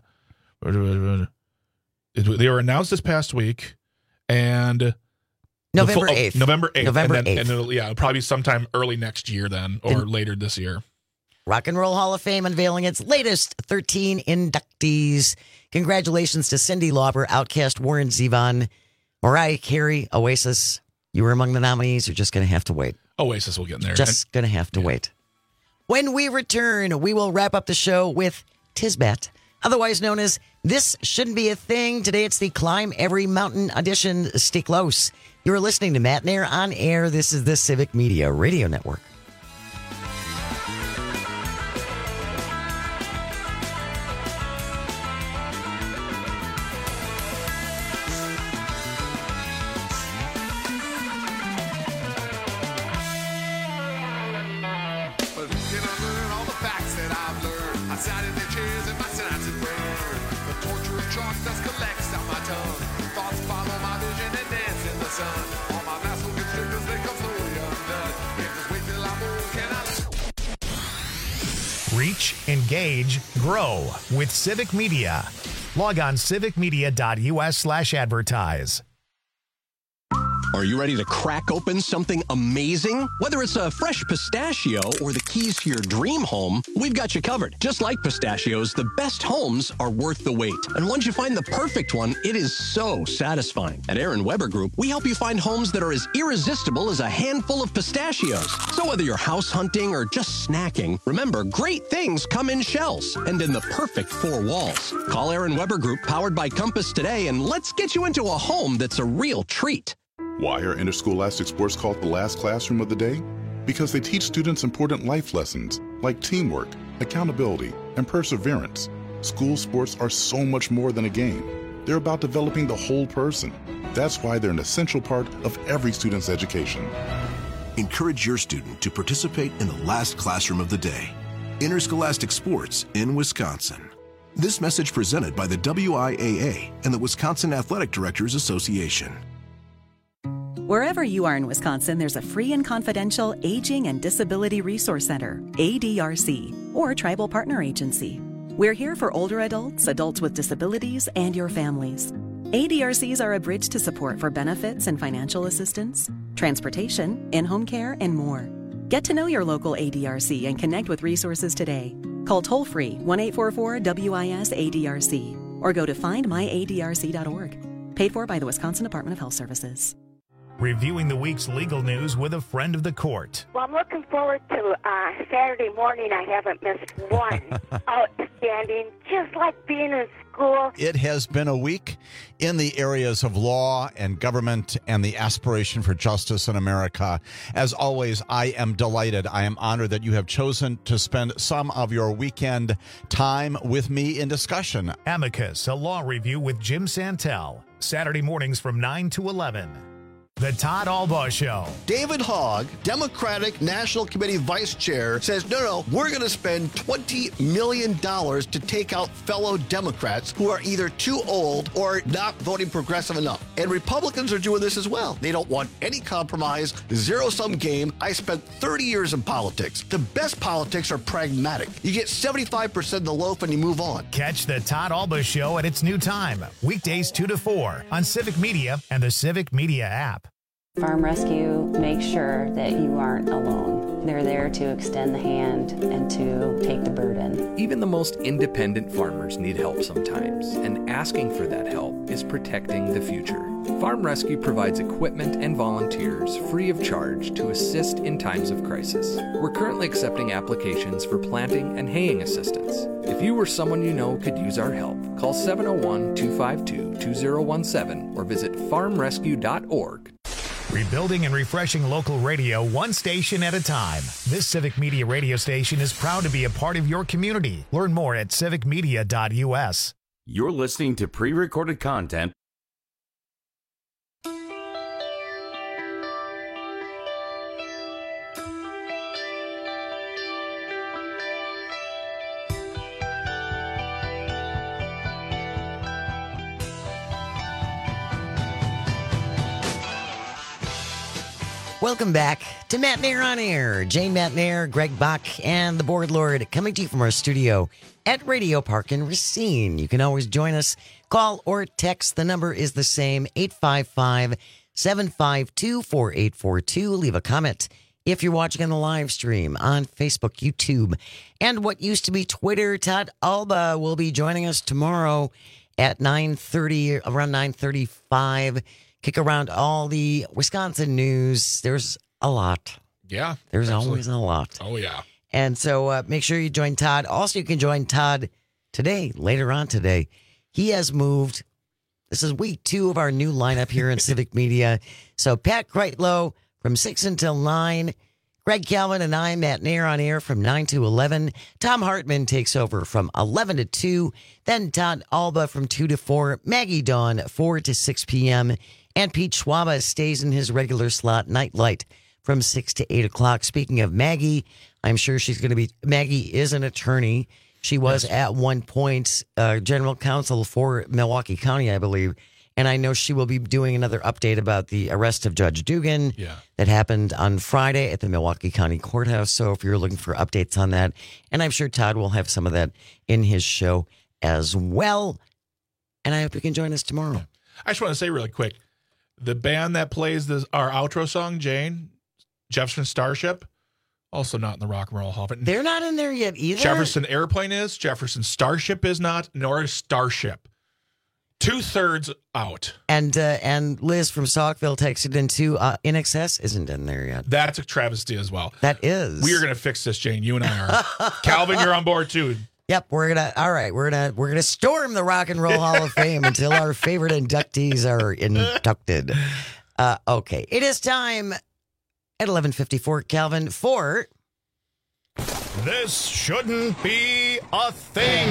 They were announced this past week, and November 8th. November 8th. November and 8th. And it'll probably sometime early next year then, or later this year. Rock and Roll Hall of Fame unveiling its latest 13 inductees. Congratulations to Cyndi Lauper, Outkast, Warren Zevon, Mariah Carey, Oasis. You were among the nominees. You're just going to have to wait. Oasis will get in there. Just going to have to wait. When we return, we will wrap up the show with Tisbet, otherwise known as This Shouldn't Be a Thing. Today it's the Climb Every Mountain edition. Stay close. You're listening to Matt Nair on Air. This is the Civic Media Radio Network. Reach, engage, grow with Civic Media. Log on civicmedia.us/advertise. Are you ready to crack open something amazing? Whether it's a fresh pistachio or the keys to your dream home, we've got you covered. Just like pistachios, the best homes are worth the wait. And once you find the perfect one, it is so satisfying. At Aaron Weber Group, we help you find homes that are as irresistible as a handful of pistachios. So whether you're house hunting or just snacking, remember, great things come in shells and in the perfect 4 walls. Call Aaron Weber Group, powered by Compass, today, and let's get you into a home that's a real treat. Why are interscholastic sports called the last classroom of the day? Because they teach students important life lessons like teamwork, accountability, and perseverance. School sports are so much more than a game. They're about developing the whole person. That's why they're an essential part of every student's education. Encourage your student to participate in the last classroom of the day. Interscholastic sports in Wisconsin. This message presented by the WIAA and the Wisconsin Athletic Directors Association. Wherever you are in Wisconsin, there's a free and confidential Aging and Disability Resource Center, ADRC, or Tribal Partner Agency. We're here for older adults, adults with disabilities, and your families. ADRCs are a bridge to support for benefits and financial assistance, transportation, in-home care, and more. Get to know your local ADRC and connect with resources today. Call toll-free 1-844-WIS-ADRC or go to findmyadrc.org. Paid for by the Wisconsin Department of Health Services. Reviewing the week's legal news with a friend of the court. Well, I'm looking forward to Saturday morning. I haven't missed one. Outstanding, just like being in school. It has been a week in the areas of law and government and the aspiration for justice in America. As always, I am delighted. I am honored that you have chosen to spend some of your weekend time with me in discussion. Amicus, a law review with Jim Santel. Saturday mornings from 9 to 11. The Todd Albaugh Show. David Hogg, Democratic National Committee Vice Chair, says, no, we're going to spend $20 million to take out fellow Democrats who are either too old or not voting progressive enough. And Republicans are doing this as well. They don't want any compromise, zero-sum game. I spent 30 years in politics. The best politics are pragmatic. You get 75% of the loaf and you move on. Catch the Todd Albaugh Show at its new time, weekdays 2 to 4 on Civic Media and the Civic Media app. Farm Rescue makes sure that you aren't alone. They're there to extend the hand and to take the burden. Even the most independent farmers need help sometimes, and asking for that help is protecting the future. Farm Rescue provides equipment and volunteers free of charge to assist in times of crisis. We're currently accepting applications for planting and haying assistance. If you or someone you know could use our help, call 701-252-2017 or visit farmrescue.org. Rebuilding and refreshing local radio one station at a time. This Civic Media radio station is proud to be a part of your community. Learn more at civicmedia.us. You're listening to pre-recorded content. Welcome back to Matt Nair on Air. Jane Matt Nair, Greg Bach, and the Board Lord coming to you from our studio at Radio Park in Racine. You can always join us. Call or text. The number is the same, 855-752-4842. Leave a comment if you're watching on the live stream on Facebook, YouTube, and what used to be Twitter. Todd Albaugh will be joining us tomorrow at 9:30, around 9:35. Kick around all the Wisconsin news. There's a lot. Yeah. There's always a lot. Oh, yeah. And so make sure you join Todd. Also, you can join Todd today, later on today. He has moved. This is week 2 of our new lineup here in Civic Media. So Pat Kreitlow from 6 until 9. Greg Calvin and I, Matt Nair on Air from 9 to 11. Tom Hartman takes over from 11 to 2. Then Todd Albaugh from 2 to 4. Maggie Dawn, 4 to 6 p.m., and Pete Schwaba stays in his regular slot, Nightlight, from 6 to 8 o'clock. Speaking of Maggie, I'm sure she's going to be... Maggie is an attorney. She was at one point general counsel for Milwaukee County, I believe. And I know she will be doing another update about the arrest of Judge Dugan that happened on Friday at the Milwaukee County Courthouse. So if you're looking for updates on that, and I'm sure Todd will have some of that in his show as well. And I hope you can join us tomorrow. I just want to say really quick, The band that plays our outro song, Jane, Jefferson Starship, also not in the Rock and Roll Hall of Fame. They're not in there yet either. Jefferson Airplane is. Jefferson Starship is not, nor is Starship. 2/3 out. And Liz from Saukville texted in too. INXS isn't in there yet. That's a travesty as well. That is. We are going to fix this, Jane. You and I are. Calvin, you're on board too. Yep, we're gonna storm the Rock and Roll Hall of Fame until our favorite inductees are inducted. Okay, it is time at 11:54, Calvin, for This Shouldn't Be a Thing.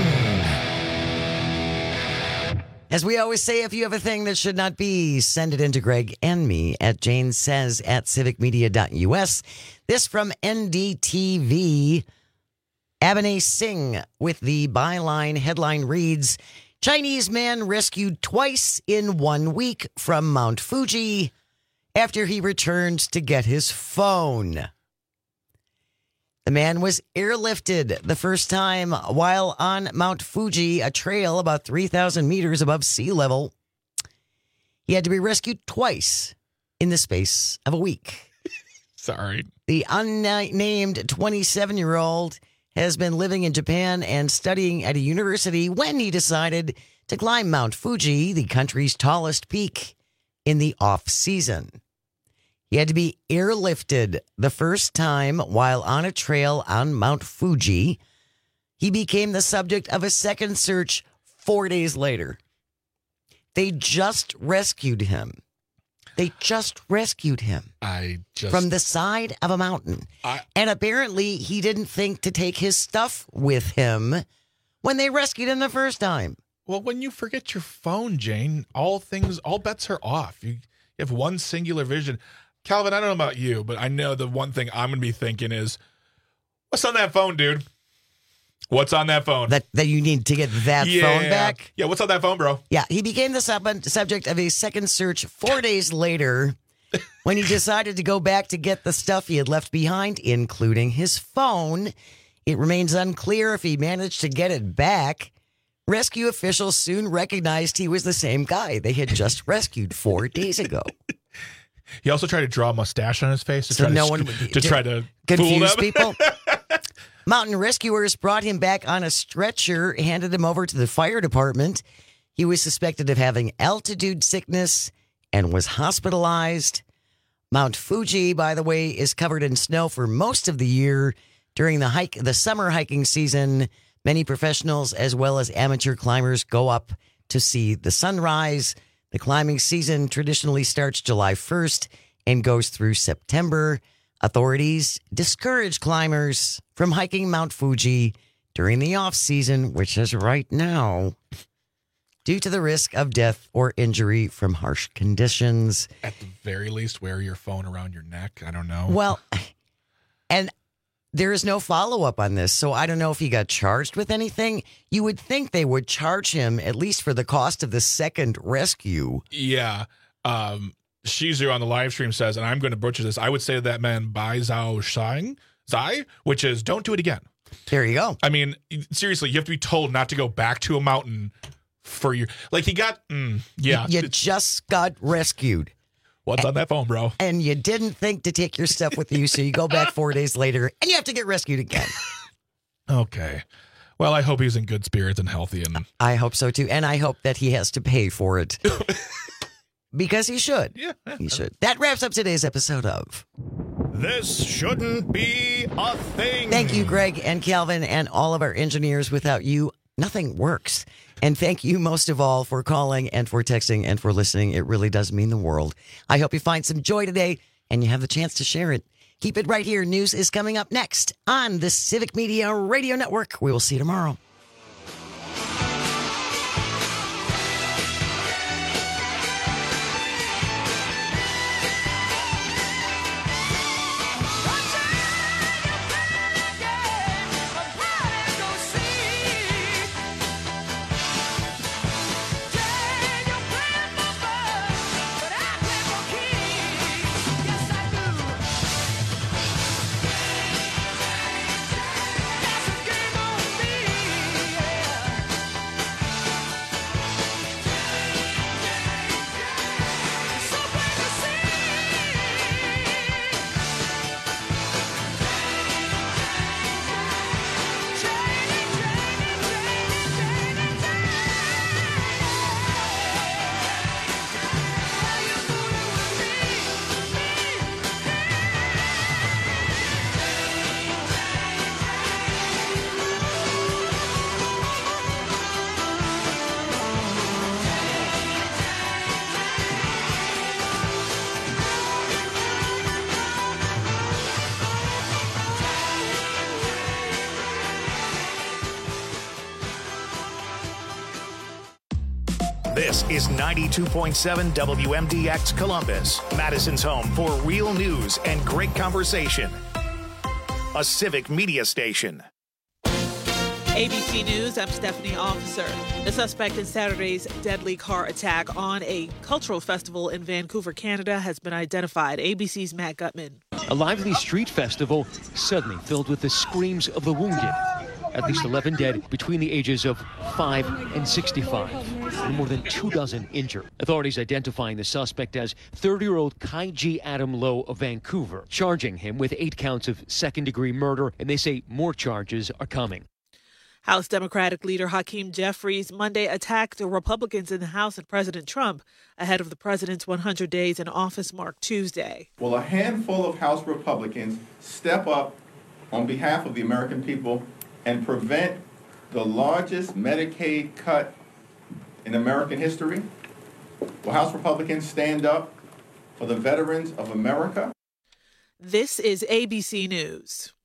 As we always say, if you have a thing that should not be, send it in to Greg and me at janesays@civicmedia.us. This from NDTV. Abhinay Singh with the byline headline reads, Chinese man rescued twice in 1 week from Mount Fuji after he returned to get his phone. The man was airlifted the first time while on Mount Fuji, a trail about 3,000 meters above sea level. He had to be rescued twice in the space of a week. Sorry. The unnamed 27-year-old has been living in Japan and studying at a university when he decided to climb Mount Fuji, the country's tallest peak, in the off-season. He had to be airlifted the first time while on a trail on Mount Fuji. He became the subject of a second search 4 days later. They just rescued him. From the side of a mountain. And apparently he didn't think to take his stuff with him when they rescued him the first time. Well, when you forget your phone, Jane, all bets are off. You have one singular vision. Calvin, I don't know about you, but I know the one thing I'm going to be thinking is, what's on that phone, dude? What's on that phone? That you need to get that phone back? Yeah, what's on that phone, bro? Yeah, he became the subject of a second search 4 days later when he decided to go back to get the stuff he had left behind, including his phone. It remains unclear if he managed to get it back. Rescue officials soon recognized he was the same guy they had just rescued 4 days ago. He also tried to draw a mustache on his face to So try no to, one to try to confuse fool them. people. Mountain rescuers brought him back on a stretcher, handed him over to the fire department. He was suspected of having altitude sickness and was hospitalized. Mount Fuji, by the way, is covered in snow for most of the year. During the summer hiking season, many professionals as well as amateur climbers go up to see the sunrise. The climbing season traditionally starts July 1st and goes through September. Authorities discourage climbers from hiking Mount Fuji during the off-season, which is right now, due to the risk of death or injury from harsh conditions. At the very least, wear your phone around your neck. I don't know. Well, and there is no follow-up on this, so I don't know if he got charged with anything. You would think they would charge him at least for the cost of the second rescue. Yeah. Shizu on the live stream says, and I'm going to butcher this, I would say to that man, Bai Zhao Zai, which is don't do it again. There you go. I mean, seriously, you have to be told not to go back to a mountain for your, like he got, yeah. You just got rescued. What's on that phone, bro? And you didn't think to take your stuff with you, so you go back 4 days later, and you have to get rescued again. Okay. Well, I hope he's in good spirits and healthy. And I hope so, too. And I hope that he has to pay for it. Because he should. Yeah. He should. That wraps up today's episode of This Shouldn't Be a Thing. Thank you, Greg and Calvin, and all of our engineers. Without you, nothing works. And thank you most of all for calling and for texting and for listening. It really does mean the world. I hope you find some joy today and you have the chance to share it. Keep it right here. News is coming up next on the Civic Media Radio Network. We will see you tomorrow. This is 92.7 WMDX Columbus, Madison's home for real news and great conversation. A civic media station. ABC News, I'm Stephanie Officer. The suspect in Saturday's deadly car attack on a cultural festival in Vancouver, Canada, has been identified. ABC's Matt Gutman. A lively street festival suddenly filled with the screams of the wounded. At least 11 dead between the ages of 5 and 65, and more than 24 injured. Authorities identifying the suspect as 30-year-old Kaiji Adam Lowe of Vancouver, charging him with 8 counts of second-degree murder, and they say more charges are coming. House Democratic leader Hakeem Jeffries Monday attacked the Republicans in the House and President Trump ahead of the president's 100 days in office mark Tuesday. Will a handful of House Republicans step up on behalf of the American people and prevent the largest Medicaid cut in American history? Will House Republicans stand up for the veterans of America? This is ABC News.